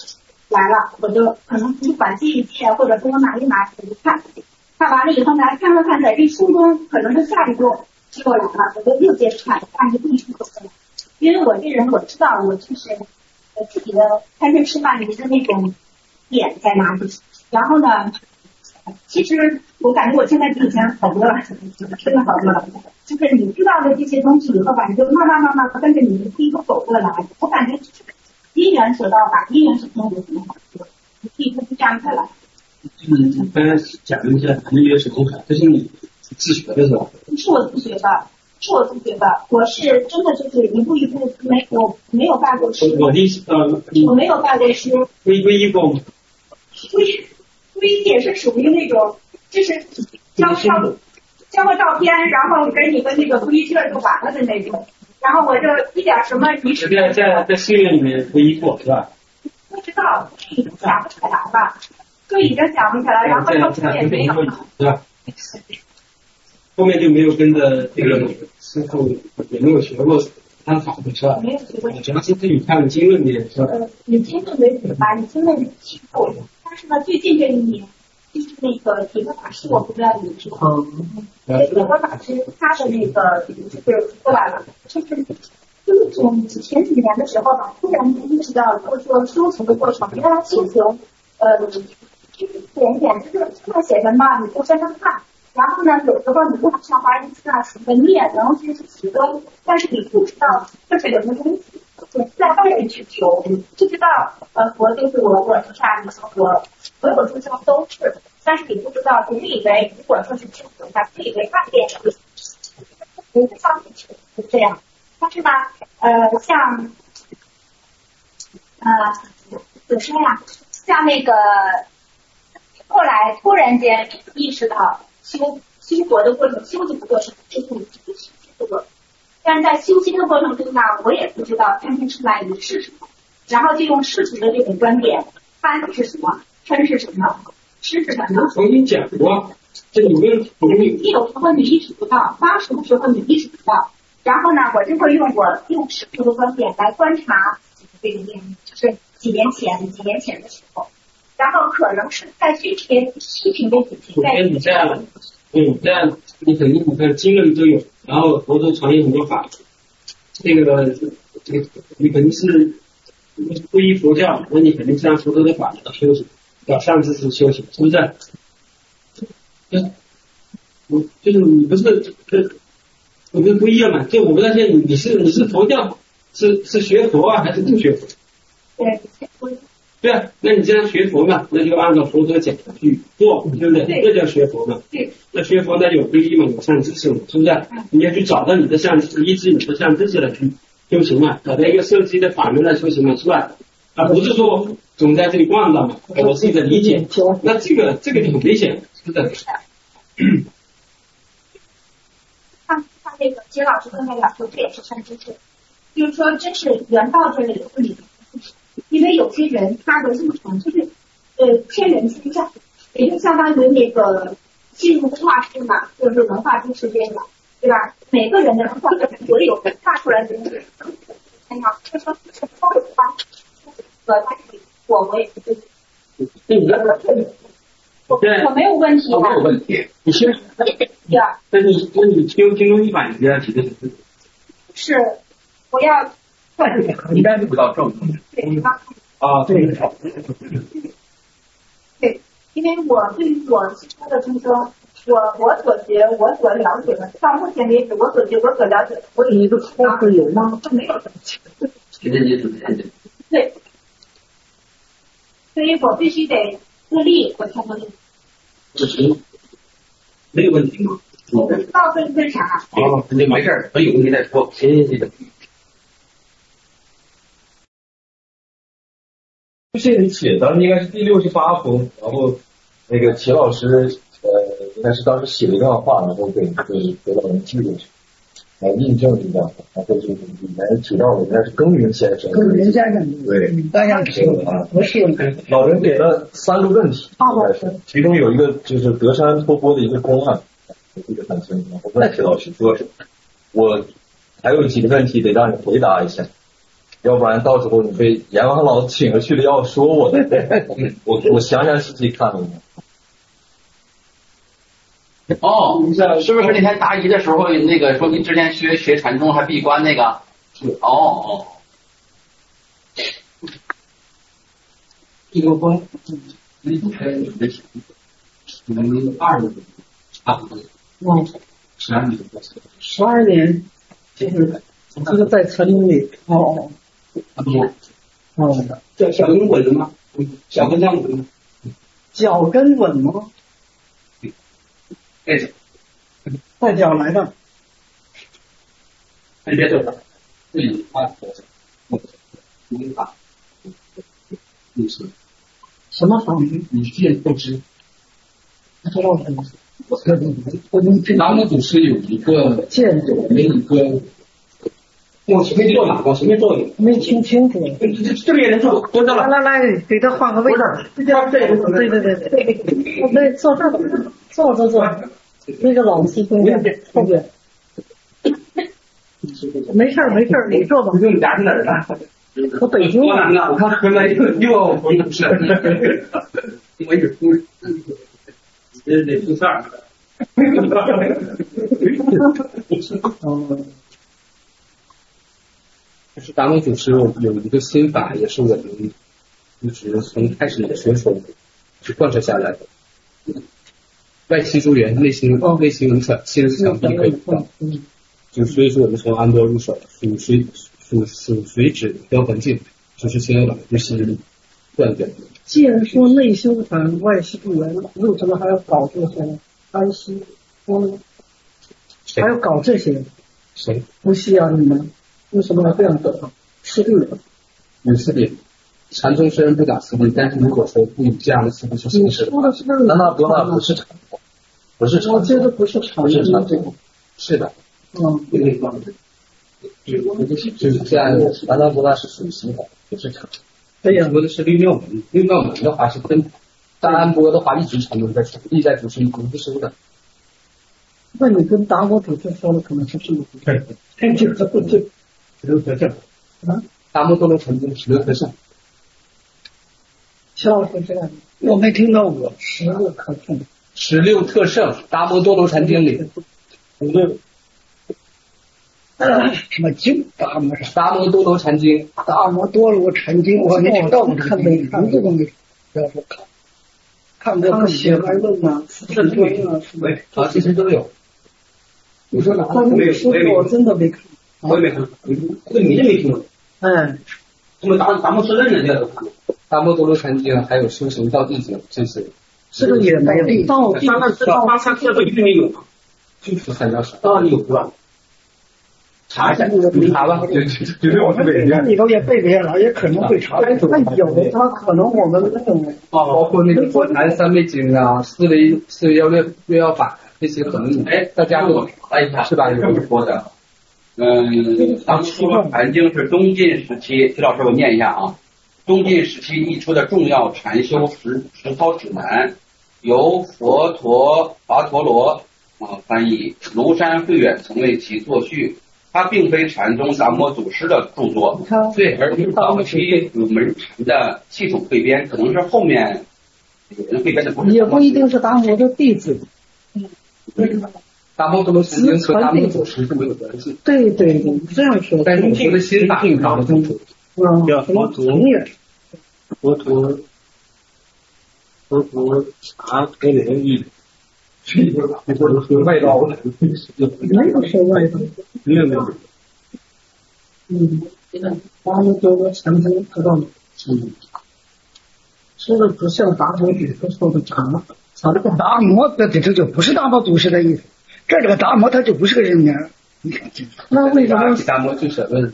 来了，我就可能图书馆借一借，或者给我拿一拿，我就看。看完了以后呢，看着看着，这初中可能是下一步就过来了，我就又接着看，看一步一步走过来。因为我这人我知道我就是自己的贪嗔痴慢疑的那种点在哪里。然后呢，其实我感觉我现在比以前好多了，真的好多了。就是你知道的这些东西以后吧，你就慢慢跟着你的第一步走过来。我感觉因缘所到吧，因缘所到有什么好处？你第一步就这样下来。 刚才讲了一下因缘所到，这是你自学的是吧？ 是我自学的。我是真的就是一步一步我没有拜过师。 我的意思我没有拜过师。 皈依过吗？ 皈依也是属于那种，就是交个照片，然后给你个那个皈依券就完了的那种。然后我就一点什么仪式在寺院里面皈依过是吧？ 不知道，已经想不起来了，就已经想不起来，然后就也没有了， 是吧？后面就没有跟着这个师傅，也没有学过他法的是吧？ 没有学过， 主要是自己看经论的是吧？ 以经论为主吧，以经论起步。但是呢，最近这一年，就是那个铁佛法师，我不知道你知道吗？铁佛法师他的那个就是过来了，就是从前几年的时候吧，突然意识到就是说修行的过程，原来修行点一点就是看写什么你就跟着看。然后呢，有时候你不上花一次啊，什么念，然后去许多，但是你不知道这是有什么东西，你在外面去求，不知道佛就是我是啥意思，我所有书上都是，但是你不知道，你以为如果说是清楚它，你以为暗恋是不上去是这样，但是呢，像怎么说呀？像那个后来突然间意识到。修佛的过程，修行的过程是自己的过程，但是在修心的过程中呢，我也不知道贪嗔痴慢疑是什么，然后就用世俗的这种观点，贪是什么，嗔是什么，痴是什么。 我跟你讲过，这里面你有时候你意识不到，80的时候你意识不到，然后呢，我就会用世俗的观点来观察这个念，就是几年前的时候。然后可能是在这些批评的主题在你这样，你肯定你看经论都有，然后佛陀传有很多法，这个你肯定是皈依佛教，那你肯定是按佛陀的法来修行，要上智是修行，是不是？就是你不是我跟皈依了嘛？就我不知道现在你是佛教是学佛啊还是不学佛？对啊，那你既然学佛嘛，那就按照佛陀讲去做，对不对？这叫学佛嘛。 对。 那学佛那有皈依嘛，有善知识嘛，是不是？你要去找到你的善知识，依据你的善知识来去修行嘛，找到一个设计的法门来修行嘛，是吧？而不是说总在这里逛荡嘛，我自己的理解。那这个就很危险，是不是？ 他那个金老师刚才讲说，这也是善知识，就是说真是缘到这里的理。因为有些人他的入场就是天人居上，也就相当于那个进入文化师嘛，就是文化知识这样，对吧？每个人的文化所有画出来的东西，哎呀，就说是包容吧，我也不对，我没有问题， 没有问题，你先对啊， 那你修经论一百你要几个小时？ 是我要。 应该不到正啊，对， 对，因为我对于我其他的众生，我所学我所了解的，到目前为止我所学我所了解的，我你的操会有吗？ 都没有什么。对，所以我必须得自立，我才能。 不行，没有问题吗？ 我不知道为啥。 哦，那没事，等有问题再说。行。 这里写的应该是第68封，然后那个齐老师应该是当时写了一段话，然后给得到人记录去，来印证一下，然后就是里面提到的应该是耕耘先生， 耕耘先生对， 大家不是老人给了3个问题，其中有一个就是德山托钵的一个公案，我记得很清楚，我问齐老师说，我还有几个问题得让你回答一下。 要不然到时候你被阎王老请了去了要说我的。我详细细看了。 哦，是不是那天答疑的时候那个说您之前学禅宗还闭关那个？哦。 闭过关，20年差不多。12年。 12年，就是在丛林里。哦。 差不多。脚跟稳了吗？脚跟站稳了。 脚跟稳吗？带脚来的。 你别走了，自己按法。 什么法？ 你见不知。 不知道什么。 达摩祖师有一个见没一个。往前面坐哪？往前面坐一点。 没听清楚。 这边也能坐，多着了。 来，给他换个位置。对，坐这儿，坐。那个老师中间后边。没事，你坐吧。 你家是哪儿的？ 我北京。 我看回来又不是。我有出，这得出事儿。 就是达摩祖师有一个心法，也是我们一直从开始学手去贯彻下来的。外戚诸缘，内心无喘，心强必可以到。就所以说我们从安波入手，属水止标环境，就是先把这些断掉。 既然说内修禅，外息诸缘，为什么还要搞这些安息还要搞这些？ 谁？ 不需要你们。为什么要这样做？私利。 有私利，禅宗虽然不讲私利，但是如果说不以这样的私利去行事， 说的是那不是禅，不是禅， 我觉得不是禅， 是的，就是这样的。达摩波那是属于心法，不是禅。对呀，说的是六妙门，六妙门的话是跟大安波的话一直禅宗在传，历代祖师不收的。 那你跟达摩祖师说的可能是这个不对，16特胜， 达摩多罗禅经16特胜。 齐老师这样，我没听到过16特胜。 16特胜，达摩多罗禅经里。 什么经？达摩多罗禅经。 达摩多罗禅经，我没听到过，看没看这个没？要说看过写来论啊，正论啊，什么？ 这些都有。 你说哪个？我真的没看。 我也没看，你这没听过？什么达摩师论的这个？ 达摩多罗禅经还有修行道地经，这些。 这个也没有。道地三个一定没有。 就是三教史。 道地有是吧？查一下， 你查吧。 绝对我是北京。 里头也背不下来，也可能会查。 他有，他可能我们没有。 包括那个佛坛三昧经啊，四维要略要法这些，可能大家都是吧？ 这么说的。达摩多罗禅经是东晋时期，徐老师我念一下啊，东晋时期译出的重要禅修实操指南，由华陀罗翻译，庐山慧远曾为其作序。它并非禅宗达摩祖师的著作，对，而是早期古门禅的系统汇编，可能是后面有人汇编的， 也不一定是达摩的弟子。 达摩多罗禅经和达摩祖师是没有关系。 对，这样说。 但是我们的心法是达摩祖师。 叫佛陀茶给人译。你说是外道的， 没有说外道， 没有。 达摩多罗禅经知道吗？说的不像达摩祖师说的禅， 达摩这就不是达摩祖师的意思，这个达摩他就不是个人名。你看， 那为什么达摩就审问？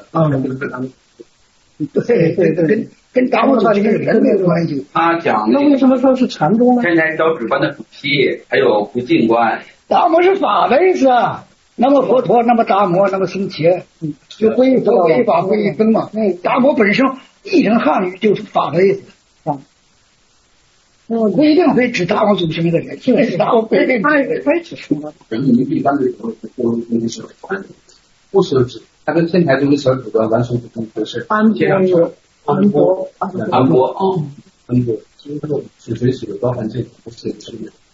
对，跟达摩祖师人没有关系。 他讲那为什么说是禅宗呢？ 天台小止观的主题，还有不净观。 达摩是法的意思啊，那么佛陀，那么达摩，那么僧伽，就归一法归一僧嘛。达摩本身译成汉语就是法的意思啊。不一定会指达摩祖师那个人，就是达摩本身。 他也可以指出来。 人民一般的时候不是指它跟天台这个小土的完全不同，不是。 安波， 经过是水水包含这个不是是。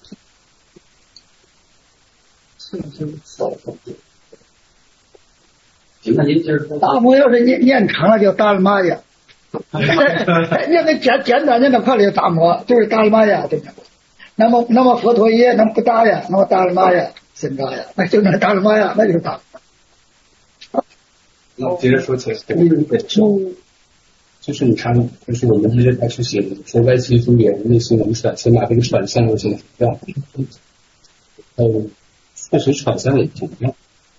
那您接着说。 大摩要是念长了叫达赖玛雅，那个简短的快了大摩就是达赖玛雅对吧？那么佛陀耶，那么不达呀，那么达赖玛雅森达呀，那就那达赖玛雅，那就是大。 那我接着说起来，就是你看，就是我们一直开始写说外息诸缘，内心无转，先把这个转向又先掉。确实转向也挺重要，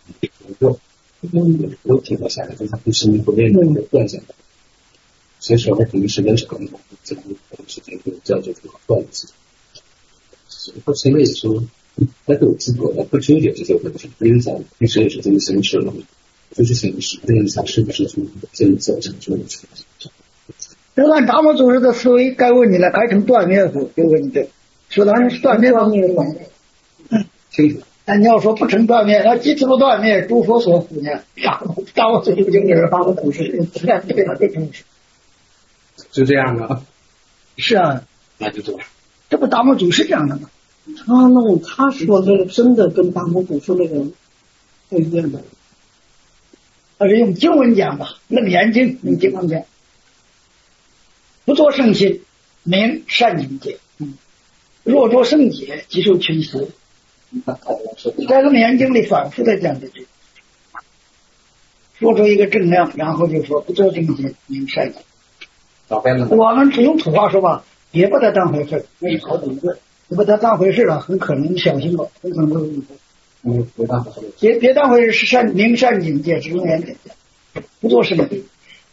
都停了下来，但它不是不练的断下来。有些时候可能时间长了，这个时间就叫做断子。后现在也说，但是有资格的不纠结这些问题，因为咱平时也是这么行事的，就是想实验一下是不是从这个走上这个问题。 这按达摩祖师的思维，该问你了，改成断灭法，就问你这，说当然是断灭法。 清楚。 但你要说不成断灭，那即使不断灭，诸佛所护念，达摩祖师经就是达摩祖师，对了，这真是。 就这样的。 是啊。 那就这样。 这不达摩祖师这样的吗？ 他说这个真的跟达摩祖师那个不一样的。 而是用经文讲吧，楞严经用经文讲，不作圣心，名善境界。若作圣解，即受群习。在楞严经里反复的讲这句，说出一个正量，然后就说不作圣心，名善境。我们只用土话说吧，别把它当回事，没好几个，你把它当回事了，很可能小心了，很可能会别当回事，是名善境界，是楞严经讲，不做圣心。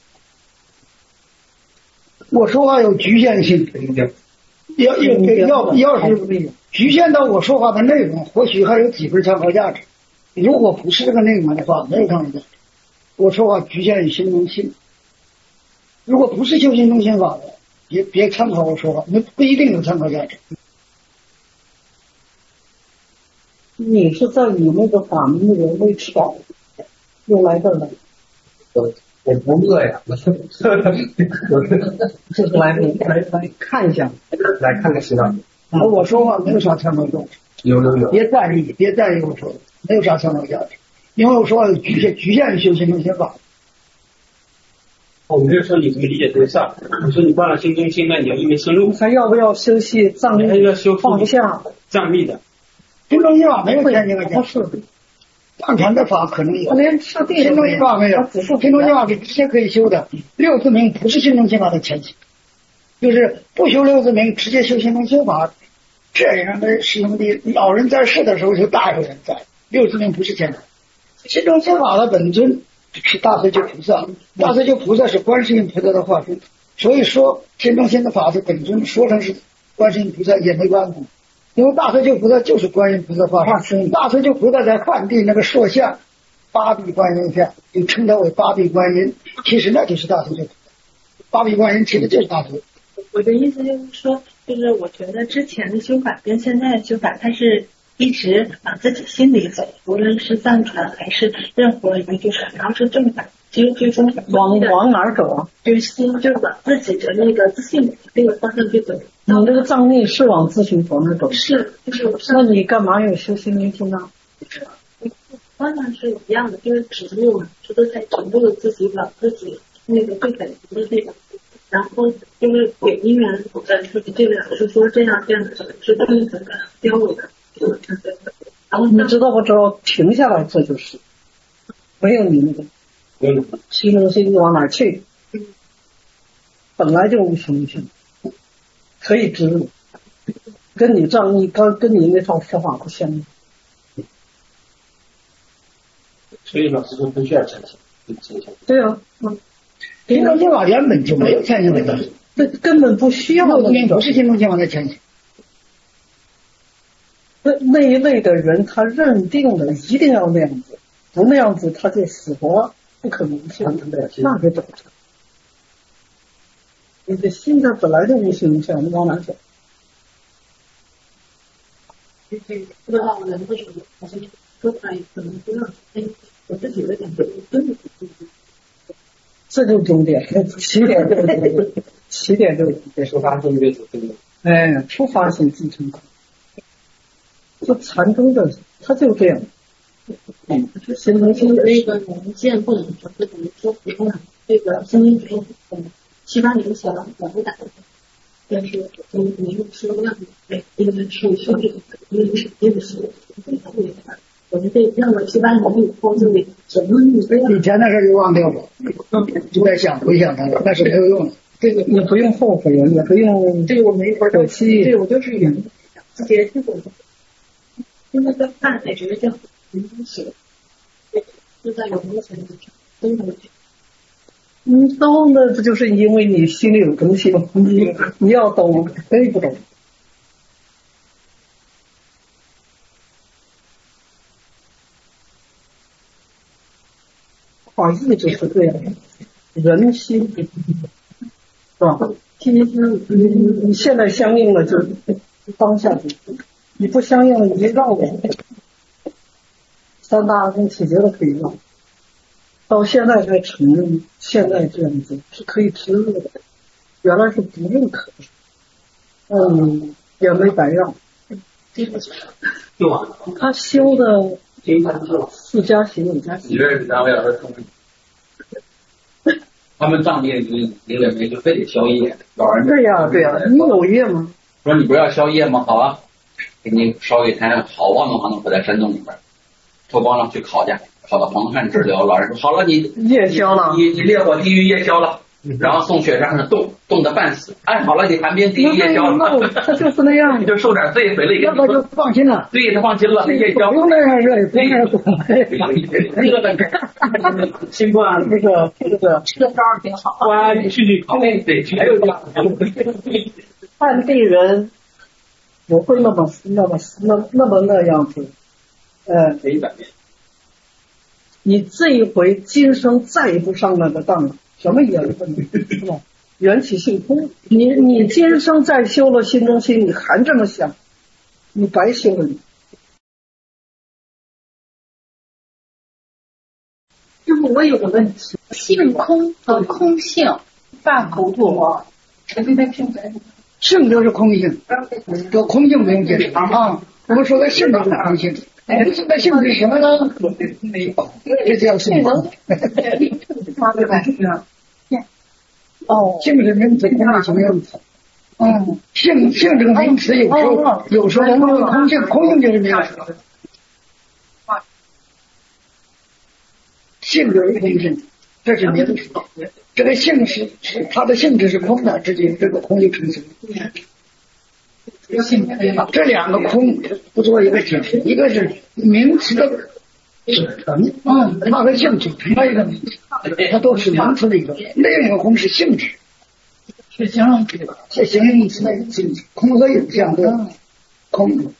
我说话有局限性，要是局限到我说话的内容，或许还有几分参考价值。如果不是这个内容的话，没有参考价值。我说话局限于心中心。如果不是修行中心法的，别参考我说话，那不一定有参考价值。 你是在以那个法门的人为吃饱，又来这儿了。 我不饿呀， 就是来看一下， 来看看知道。 我说话没有啥参考价值。 有。 别在意我说的，没有啥参考价值，因为我说话有局限于修行中心法。 我们就说你这个理解对象，你说你惯了心中心，那你要因为心路， 还要不要修习藏力？ 还要修放不下藏力的。 心中心法没有天经的讲，藏禅的法可能有， 连次第心中心法没有，心中心法是直接可以修的。六字明不是心中心法的前期，就是不修六字明，直接修心中心法。这样的师兄弟，老人在世的时候就大有人在，六字明不是前提。心中心法的本尊是大悲救菩萨，大悲救菩萨是观世音菩萨的化身，所以说心中心的法的本尊说成是观世音菩萨也没关系，因为大悲救菩萨就是观音菩萨化身，大悲救菩萨在梵地那个塑像八臂观音像，就称它为八臂观音，其实那就是大悲救菩萨，八臂观音其实就是大悲。 我的意思就是说，就是我觉得之前的修法跟现在的修法，它是一直往自己心里走，无论是藏传还是任何一个就是只要是正法，其实最终往哪儿走啊？ 就是心就是往自己的那个自信那个方向去走。 你这个藏力是往自信往那走？ 是，就是那你干嘛要修心灵心呢？ 方向是一样的，就是指路嘛，这都在指路自己往自己那个最本质的地方。然后就是给因缘这个老师说这样的是对应的标准的，然后你知道不知道停下来，这就是没有你那个心中心往哪去，本来就无形无性，可以指路，跟你藏力跟你那套说法不相应。 所以老师说不需要诚信， 对啊， 心中心法原本就没有前行的东西， 这根本不需要。 六字明不是心中心法的前行。 那一类的人，他认定了一定要那样子，不那样子他就死活不可能信，那可怎么成？你的心在本来就无形无相，你往哪走？ 不知道人为什么好像说出来可能不让我自己的感觉真的这就是终点，起点就是终点，起点就是出发性就是这个。 哎，出发性继承。就禅宗的，他就这样。形成新的那个文件不能说，就等于说普通这个新民主义78年写了2版，但是没有说让因为是修这个，因为是我们这让了78年以后，就得什么以前的事就忘掉了，就在想回想它了，那是没有用的。 这个也不用后悔，也不用这个我没法可惜。 对，我就是原自己这种，现在在看，也觉得这很写，就在有没有才能都能。 都呢，这就是因为你心里有东西，你要懂可以不懂。法义就是这样，人心是吧？你现在相应了就当下就，你不相应了你就绕了。三大跟体觉的可以绕，到现在才承认，现在这样子是可以知的，原来是不认可的，也没白让。他修的4加行5加行。 你认识单位老师他们藏业你认为就非得宵夜，老人对呀对呀，你有业吗？ 说你不要宵夜吗？好啊，给你烧一坛好旺的黄土在山洞里边，脱光了去烤去，烤到黄汗直流。老人说好了，你夜宵了， 你烈火地狱夜宵了。然后送雪山上冻得半死，哎，好了，你寒冰地狱夜宵了， 他就是那样， 你就受点罪，回来给那他就放心了， 对他放心了，夜宵不用那样热，不用那样滚， 热的新冠这个这招挺好。 哇，你去烤，对，还有汉地人不会那样子，你这一回今生再也不上那个当了。什么也是吧？缘起性空，你今生再修了心中心，你还这么想，你白修了你。 就是我有个问题，性空和空性半口度啊， 性就是空性，这空性不用解释啊。我们说的性就是空性，不是的性是什么呢？这叫性空。性是名词，空是形容词。性这个名词有时候能用空性，空性就是名词。性就是空性，这是名词。这个性是它的性质是空的，这个空就成形。这两个空不做一个解释，一个是名词的组成，它和性组成了一个名词，它都是名词的一个。另一个空是性质，是形容词，是形容词的性质，空和有相的空。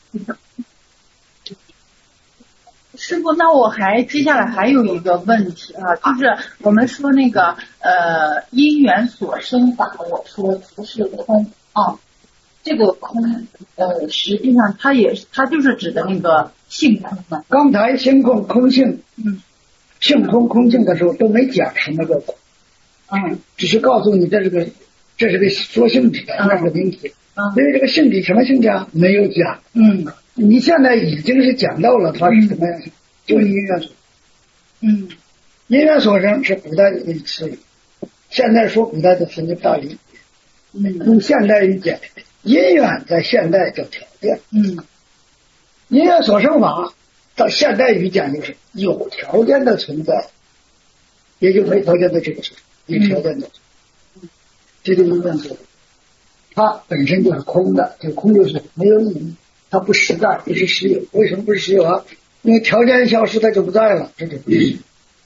师傅，那我接下来还有一个问题啊，就是我们说那个因缘所生法，我说不是空啊。这个空，实际上它就是指的那个性空的。 刚才性空、空性，性空、空性的时候都没讲什么个空，只是告诉你这是个说性质的，那是个名词。因为这个性质什么性质啊？没有讲。你现在已经是讲到了它是什么样，就是因缘所。因缘所生是古代的一个词语，现在说古代的词就大理。用现代语讲。因缘在现代叫条件，因缘所生法到现代语讲就是有条件的存在，也就没条件的这个存在，有条件的，这就是因缘所生。它本身就是空的，这个空就是没有意义，它不实在，不是实有。为什么不是实有啊？因为条件消失，它就不在了，这就不是。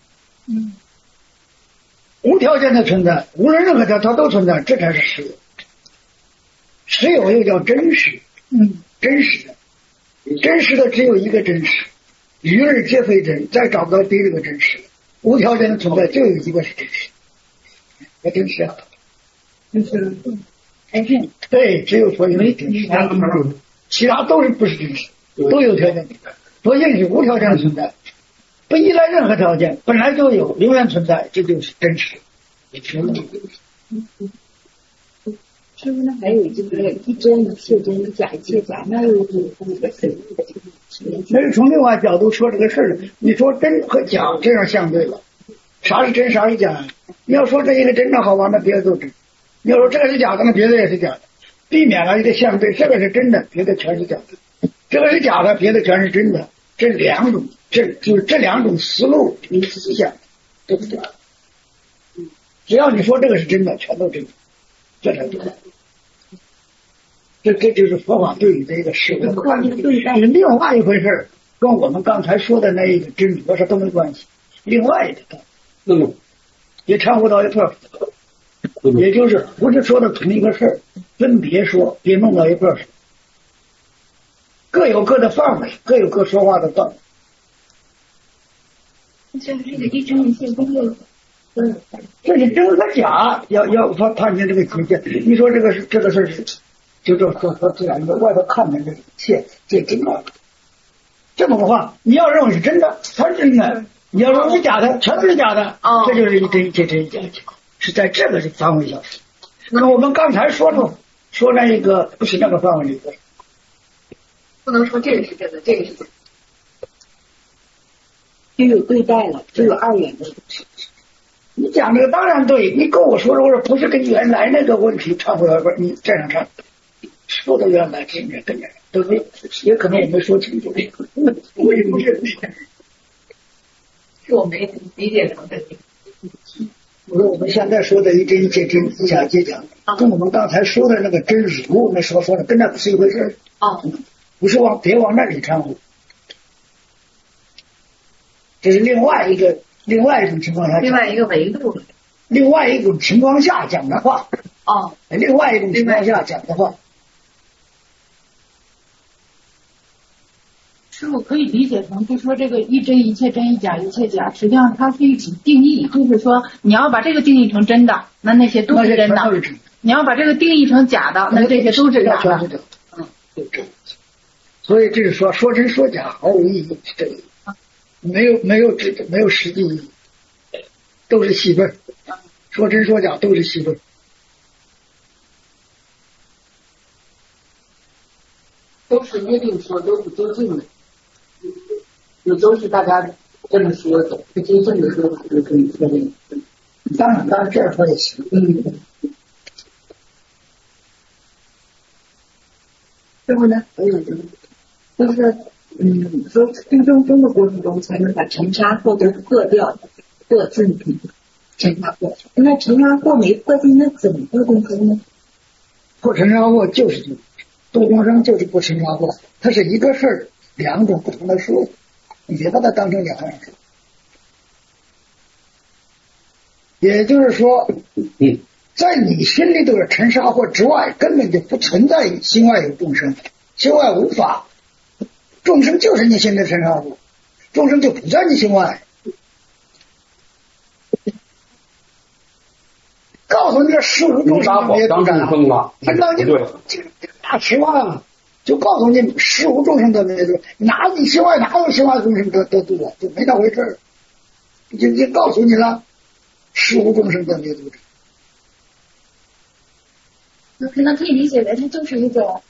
无条件的存在，无论任何条，它都存在，这才是实有。实有又叫真实，真实的只有一个真实，余而皆非真，再找不到第二个真实。无条件的存在就有一个是真实，那真实啊，就是对，只有佛有真实，其他都是不是真实，都有条件，佛性是无条件的存在， 不依赖任何条件，本来就有，永远存在，这就是真实。 师傅，那还有就是一真一切真，一假一切假，那又是那是从另外角度说这个事儿。你说真和假这样相对了，啥是真啥是假？你要说这一个真的好吧，那别的都真；你要说这个是假的，那别的也是假的。避免了一个相对，这个是真的，别的全是假的；这个是假的，别的全是真的。这两种，就是这两种思路与思想都是假的。只要你说这个是真的，全都真的，这才对。这就是佛法对你的一个事物，是另外一回事，跟我们刚才说的那一个真理我说都没关系，另外的，也掺和到一块儿，也就是不是说的同一个事儿，分别说，别弄到一块儿，各有各的范围，各有各说话的道理。这个一真一切不是。 这是真和假，要判定这个界限。你说这个事是，就说自然的外头看的这一切，这真的。这么个话，你要认为是真的，它是真的；你要认为是假的，全都是假的。这就是一真一切真一假一切，是在这个范围下。那我们刚才说那一个不是那个范围里的， 不能说这个是真的，这个是假的，就有对待了，就有二元的。 你讲这个当然对，你跟我说不是跟原来那个问题差不多，你这样唱，说的原来这面跟着都没，也可能我没说清楚，我也不认识， 是我没理解成的。 我说我们现在说的一真一切真，一假一切假，跟我们刚才说的那个真如那说的跟那不是一回事不是别往那里掺和，这是另外一种情况下， 另外一个维度， 另外一种情况下讲的话，另外一种情况下讲的话， 师傅可以理解成，就说这个一真一切真，一假一切假，实际上它是一种定义，就是说你要把这个定义成真的，那些都是真的；你要把这个定义成假的，那这些都是假的。 所以这是说真说假毫无意义，这个。没有实际意义，都是戏份，说真说假都是戏份。 都是约定说，都是究竟的，也都是大家这么说的，不究竟的说法就可以说的。 当然这样说也行。 最后呢，我有一个就是说定中的过程中才能把尘沙或者破掉，破自己尘沙破。那尘沙破没破尽，那怎么破众生呢？ 破尘沙破就是度众生，就是破尘沙破，它是一个事儿，两种不同的说法，你别把它当成两样说。也就是说，在你心里的尘沙或之外，根本就不存在心外有众生，心外无法。众生就是你心的尘沙火，众生就不在你心外。告诉你这十五众生灭度斩，难道你这大期望就告诉你十五众生的灭度，哪你心外哪有心外众生得度啊？就没那回事儿，就告诉你了，十五众生的灭度斩。 那可以理解为它就是一种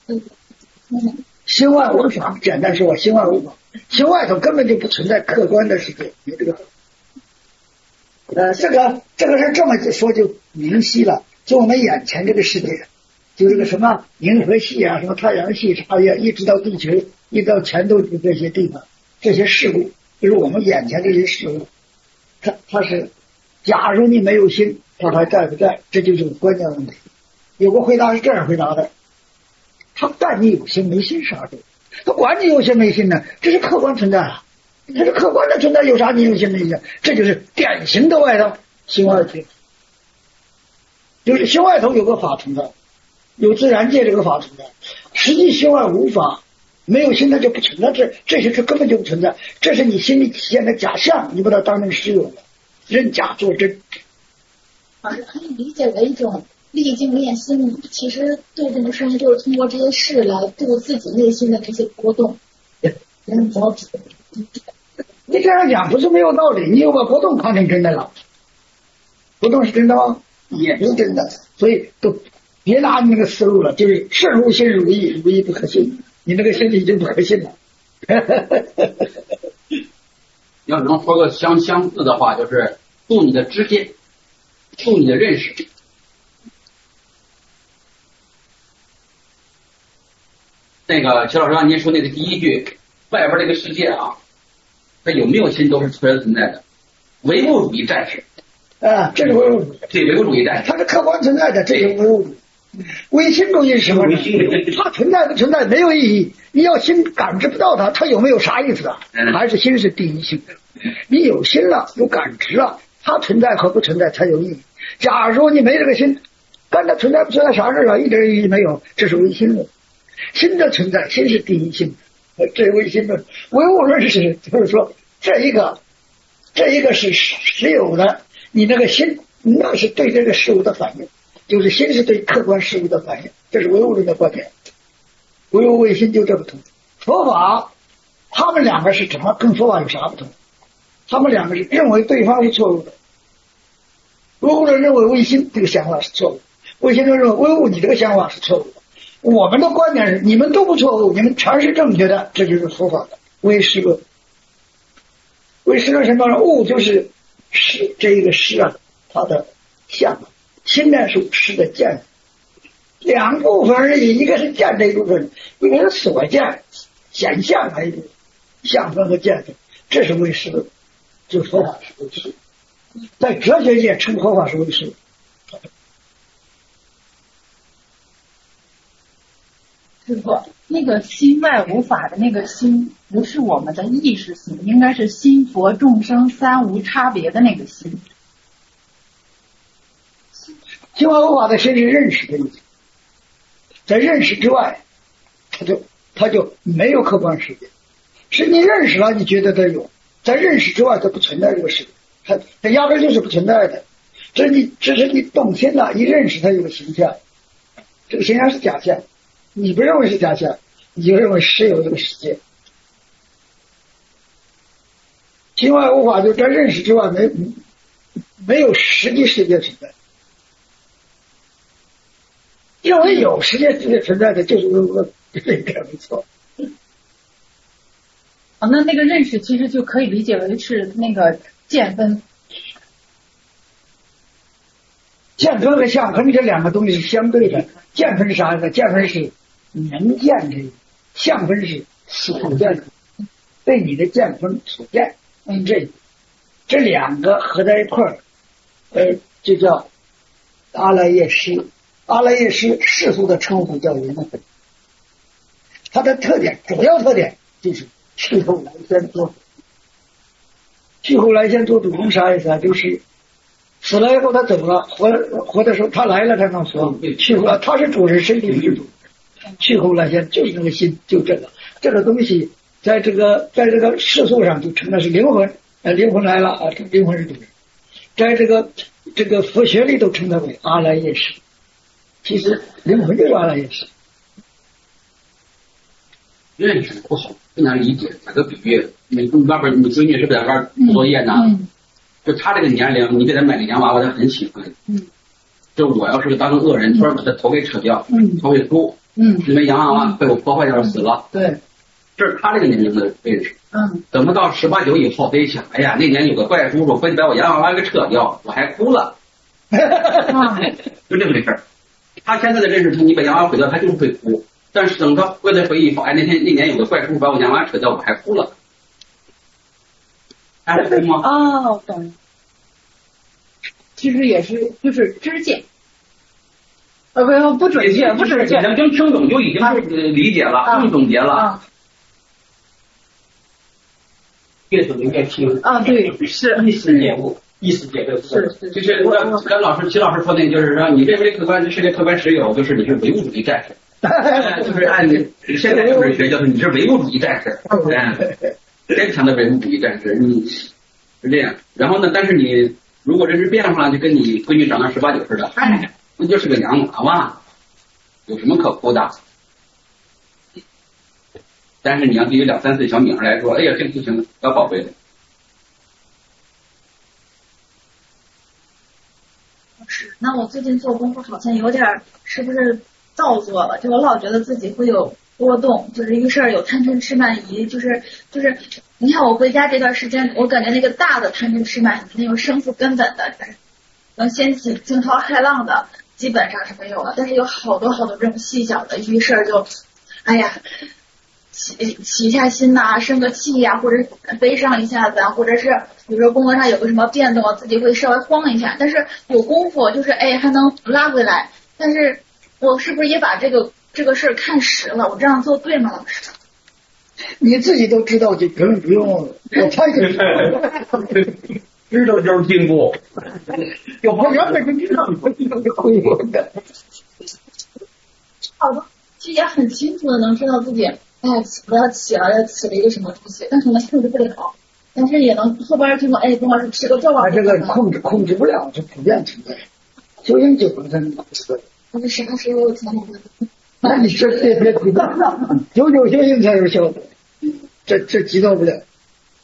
心外无法，简单说，心外无法，心外头根本就不存在客观的世界，你这个，这个是这么说就明晰了。就我们眼前这个世界，就这个什么银河系啊，什么太阳系差越，一直到地球，一直到全都是这些地方，这些事物，就是我们眼前这些事物，它是，假如你没有心，它还在不在？这就是关键问题。有个回答是这样回答的。他但你有心没心啥的，他管你有心没心呢，这是客观存在啊，这是客观的存在，有啥你有心没心？这就是典型的外头心外界，就是心外头有个法存在，有自然界这个法存在，实际心外无法，没有心它就不存在，这些根本就不存在，这是你心里体现的假象，你把它当成实有了，认假做真。 可以理解为一种历尽练心，其实度众生就是通过这些事来度自己内心的这些波动。 你这样讲不是没有道理，你又把不动看成真的了，不动是真的吗？也不是真的，所以都别拿你那个思路了，就是事如心如意，如意不可信，你那个心里就不可信了。 要能说个相似的话，就是度你的知见，度你的认识。那个齐老师刚您说那个第一句，外边这个世界啊，它有没有心都是确实存在的，唯物主义战士啊，这是唯物主义， 对，唯物主义战士， 它是客观存在的，这是唯物主义。唯心主义是什么呢？它存在不存在没有意义，你要心感知不到它，它有没有啥意思啊？还是心是第一性的。你有心了，有感知了，它存在和不存在才有意义。假如你没这个心，跟它存在不存在啥事啊？一点意义没有，这是唯心论。心的存在，心是第一性的，这唯心论。唯物论是就是说这一个是实有的，你那个心那是对这个事物的反应。就是心是对客观事物的反应，这是唯物论的观点。唯物唯心就这不同。佛法他们两个是怎么跟佛法有啥不同？他们两个是认为对方是错误的。唯物论认为唯心这个想法是错误，唯心论认为唯物你这个想法是错误的。我们的观点是你们都不错误，你们全是正确的，这就是佛法的唯识论。唯识论什么？物就是识，这一个识啊，它的相。心呢是识的见，两部分而已，一个是见这一部分，一个是所见显象的一部分，相分和见分，这是唯识论，就佛法是唯识，在哲学界称佛法是唯识。 师父，那个心外无法的那个心，不是我们的意识心，应该是心佛众生三无差别的那个心。 心外无法的心是认识的意思，在认识之外，它就没有客观世界。是你认识了，你觉得它有；在认识之外，它不存在这个世界，它压根就是不存在的。只是你动心了，一认识它有个形象，这个形象是假象，你不认为是假象，你就认为是有这个世界。心外无法就在认识之外没有实际世界存在。因为有世界存在的就是这个没错。 那个认识其实就可以理解为是那个见分。 见分和相分这两个东西是相对的。见分是啥呢？见分是能见的，相分是所见的，对你的见分所见。这两个合在一块儿，就叫阿赖耶识。阿赖耶识世俗的称呼叫人分，它的主要特点就是去后来先做主。去后来先做主从啥意思啊？就是死了以后他走了，活的时候他来了才能活。去后来他是主人，身体是主人。去后来先就是那个心，就这个东西，在这个世俗上就称的是灵魂，灵魂来了啊，灵魂是主人。在这个佛学里都称它为阿赖耶识。其实灵魂就是阿赖耶识。 认识不好，不难理解。打个比喻，你外边你闺女是不是在外做作业呢？就他这个年龄，你给他买个洋娃娃，他很喜欢。就我要是当个恶人，突然把他头给扯掉，头给秃，因为洋娃娃被我破坏掉死了。 对， 这是他这个年龄的认识。等他到18、19以后，他一想，哎呀，那年有个怪叔叔非得把我洋娃娃给扯掉，我还哭了。就这么回事儿。他现在的认识，你把洋娃娃毁掉，他就是会哭。但是等他回来回忆以后，哎，那年有个怪叔把我洋娃娃扯掉，我还哭了。还哭吗？ 哦，懂了。其实也是就是知见。不准确，不准确。 已经听懂就已经是理解了，不总结了。 越懂越听。 对，是意识解悟。意识解对， 是跟齐老师说那个，就是说你认为客观世界客观实有，就是你是唯物主义战士，就是按现在就是学，就是你是唯物主义战士，坚强的唯物主义战士，你是这样。然后呢，但是你如果认知变化了，就跟你闺女长到18、19似的，那就是个洋娃娃，有什么可哭的？但是你要对于2、3岁小女孩来说，哎呀，这个不行，要宝贝的。 是，那我最近做功夫好像有点是不是造作了？就我老觉得自己会有波动，就是一个事儿有贪嗔痴慢疑，就是你看我回家这段时间，我感觉那个大的贪嗔痴慢疑，那种生死根本的，能掀起惊涛骇浪的，基本上是没有了。但是有好多这种细小的一个事儿就，哎呀。起一下心呐，生个气呀，或者悲伤一下子啊，或者是比如说工作上有个什么变动，自己会稍微慌一下。但是有功夫，就是还能拉回来。但是我是不是也把这个事儿看实了？我这样做对吗，老师？ 你自己都知道，就根本不用我猜就知道就是进步。 有朋友原本就知道你会有的。 好多其实也很清楚的能知道自己。不要起了，要起了一个什么东西，但是呢控制不了，但是也能后边就说，跟老师吃个这玩意儿。 这个控制不了是普遍存在，修行就本身不是。 但是啥时候才能？ 那你这别激动，久修行才有效果，这激动不了。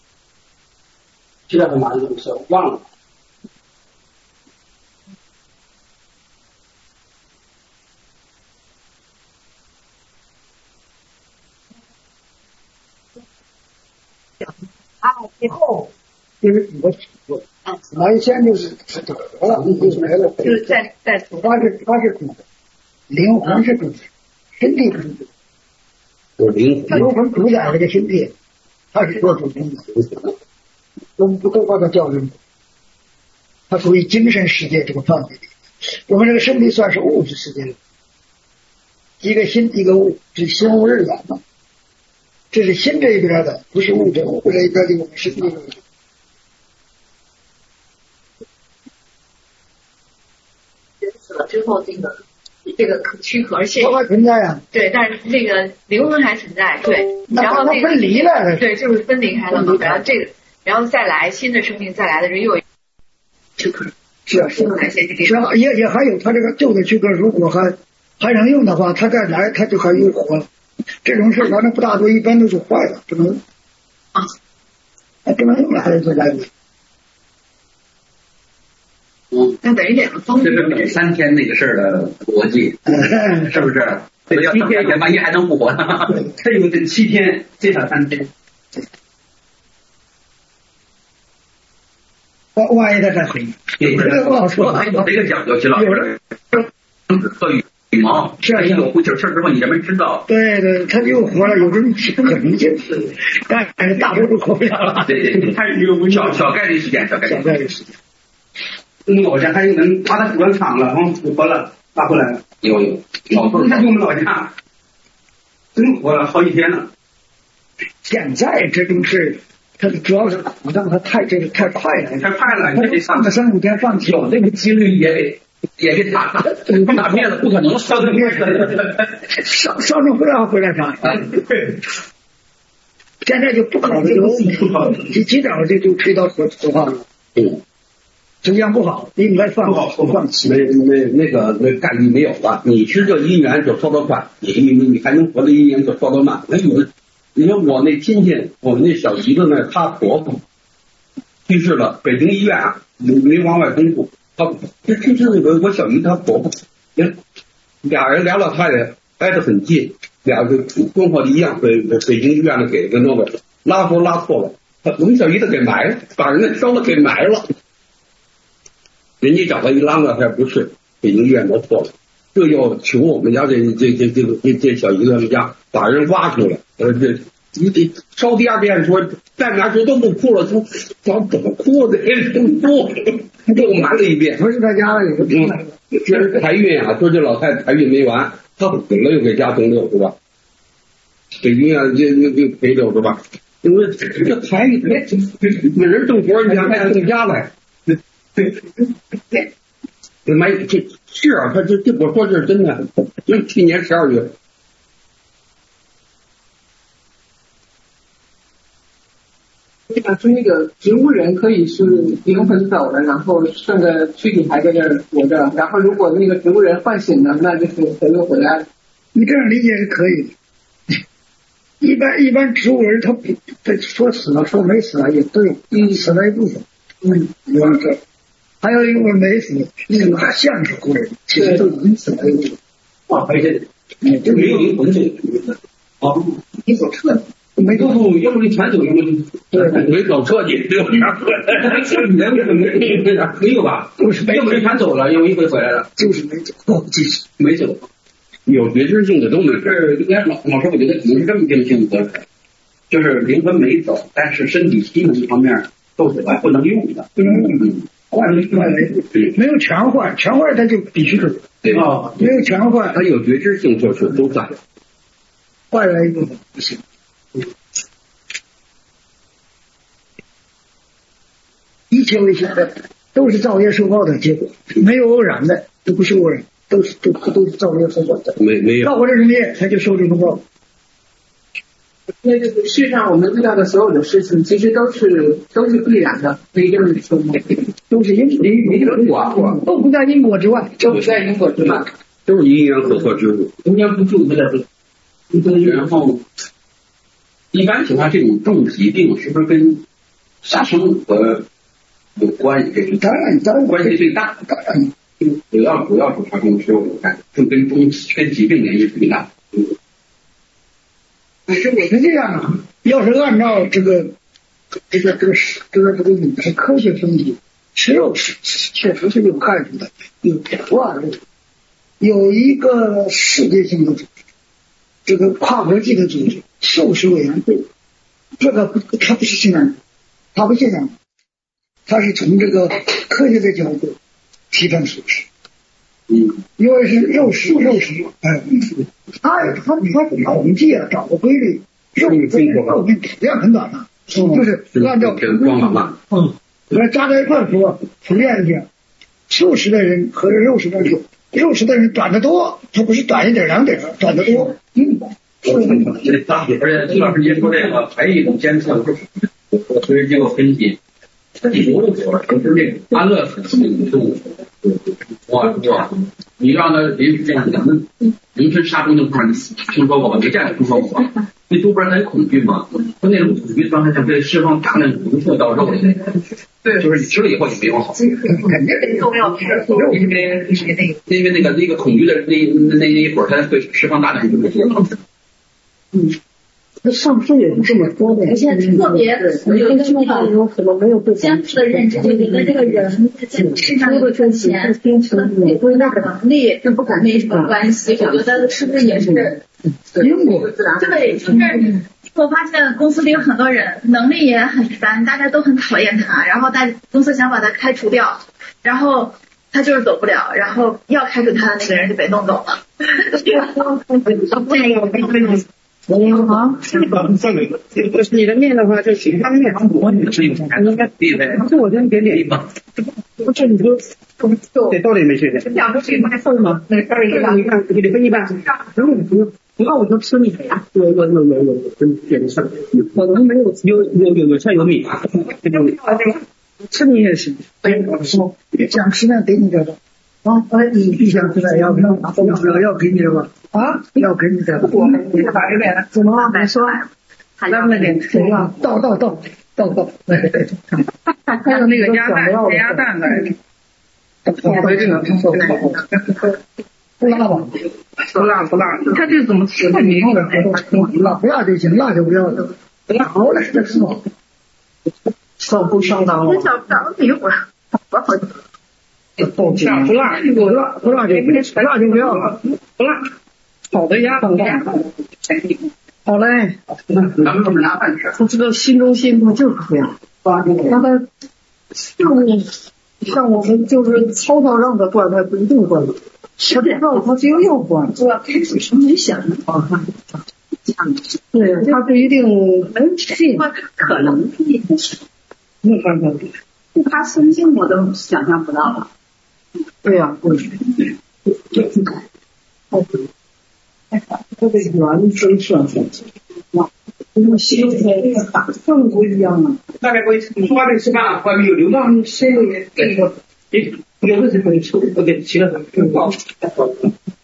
现在很麻烦，就是忘了。 以后就是我体会，完全就是得了，就来了。 就是在他是主的，灵魂是主的，身体不是主的。 有灵魂主宰这个身体，他是做主的。我们不都把它叫人，它属于精神世界这个范围里。我们这个身体算是物质世界里，一个心一个物，是心物日元嘛。这是心这一边的，不是物质，物这一边的我们是物质。 人死了之后，这个躯壳现它还存在啊。 对，但是那个灵魂还存在，对。然后那个分离了。 对，就是分离开了嘛。然后然后再来新的生命再来的时候又有躯壳。 是啊，也还有他这个旧的躯壳，如果还能用的话，他再来他就还又活了。这种事反正不大多，一般都是坏了，不能不能用了还是就来不。 那等于两个方面。 这是每3天那个事儿的逻辑，是不是？这要7天，万一还能复活呢？他有这7天，这场3天。 万一他再回，这个不好说。 这个讲究，徐老师，和羽毛，是啊，有不久事之后，你人们知道。 对，他又活了，有这种可能性，但是大多数活不了了。 对，他是有小概率事件，小概率事件。老家还有人把他骨场了，活了，拉回来了。有，老头他就我们老家，真活了好几天了。 现在这种事，他主要是苦让他太快了， 太快了， 他得3个3、5天放弃， 有这个几率也给打了，打灭了，不可能烧成灭了， 烧成不让回来啥？现在就不考虑这个问题，及早就推到火化了。质量不好，应该放弃。 那概率没有了。你吃这1年就烧得快，你还能活了1年就烧得慢。你说我那亲戚，我们那小姨子呢，她婆婆去世了，北京医院没往外公布。这去世那个我小姨她婆婆，俩老太太挨得很近，俩个光火的一样，北京医院的给个那个拉错了，我们小姨子给埋了，把人家烧了给埋了。人家找他一拉呢，还不是北京医院都错了，这要求我们家这小姨子们家把人挖出来，你得烧第2遍说再拿出都不哭了，说怎么哭的都哭，又埋了一遍。 不是他家有个这是怀孕啊，说这老太太怀孕没完，她死了又给家送6是吧？北京啊就赔6是吧？因为这那人正活，你还送家来。埋这是啊，他这我说这是真的，就去年12月。 说那个植物人可以是灵魂走了，然后剩个躯体还在这儿活着，然后如果那个植物人唤醒了，那就是神又回来了。 你这样理解是可以的。一般植物人他说死了说没死了也对，死了一部分。有这。 还有一个没死，那个还像是活人，其实都已经死了。 而且就没有灵魂这个啊， 你走彻底，没要不你全走，没走彻底，对吧？没有吧？ 就是要不你全走了，又一回回来了， 就是没走，就是没走。有觉知性的都没事，应该老师，我觉得可能是这么定性的，就是灵魂没走，但是身体机能方面都是不能用的， 换没有全换，全换它就必须是对吧？ 没有全换， 它有觉知性就是都在， 换来一部分不行。一切为现的都是造业受报的结果，没有偶然的，都不是偶然，都是造业受报的。 没有造过这种业，他就受这种报。 那个世界上我们遇到的所有的事情，其实都是必然的，可以这么说吗？ 都是因果，都不在因果之外， 都不在因果之外， 都是因缘和合之物，中间不住的。然后，一般情况这种重疾病是不是跟杀生和有关系？这当然关系最大，当然主要是杀生是有关，就跟疾病联系最大。 是这样啊，要是按照这个饮食科学分析，吃肉确实是有害处的，有多少类？有一个世界性的组织，这个跨国际的组织，素食委员会，这个它不是现象，它不现象，它是从这个科学的角度提倡素食。因为是肉食，他统计啊，找个规律，肉跟体量很短的，就是按照加在一块说，提炼一下，素食的人和肉食的人，肉食的人短得多，他不是短一点两点，短得多。 而且徐老师您说这个还有一种监测，我随时经过分析。就是那个安乐死的动物，你让他临这样，咱们凌晨杀猪那块儿，你听说过吗？没见过，听说过。那猪不是很恐惧吗？说那种恐惧状态下会释放大量毒素到肉里，对，就是你吃了以后你没有好处，肯定都没有吃肉，因为那个恐惧的那一会儿，它会释放大量毒素。 那上次也是这么说的， 而且特别有一个那个相似的认知，就觉得这个人在世上有赚钱，跟美国那个能力跟不敢没什么关系。我觉得是不是也是因果？ 对，就是我发现公司里有很多人能力也很一般，大家都很讨厌他，然后公司想把他开除掉，然后他就是走不了，然后要开除他的那个人就被弄走了。 你好，你的面的话就其他面我你应该这我真给脸吧，这你就得到底没去的，两个水卖送吗？那这儿一半，你看给你分一半，不用，那我就吃你的呀。有，真点上，可能没有菜有米，这种吃你也行。 想吃呢给你的吧。你想吃的要给你的吧？啊，要给你的。 怎么了？没说。咱们点谁呀？ 倒。 还有那个鸭蛋来着。不辣。他这怎么吃的？你不辣就行，辣就不要了。好了，这是吗？ 上不上当了？ 小不当没有啊，不好。 不辣就不要了，不辣。好的鸭蛋。好嘞。我知道心中心不就是这样。那他像我们就是操作上的断，他不一定断。他这让他就要断，是吧？开始是没想对，他不一定能信，可能没办法。 他心境我都想象不到了。 对呀，这个原生算哇，心里打更不一样了。 大概会说话的吃饭，外面有流浪，心里有的是可以吃，我给其他人更高。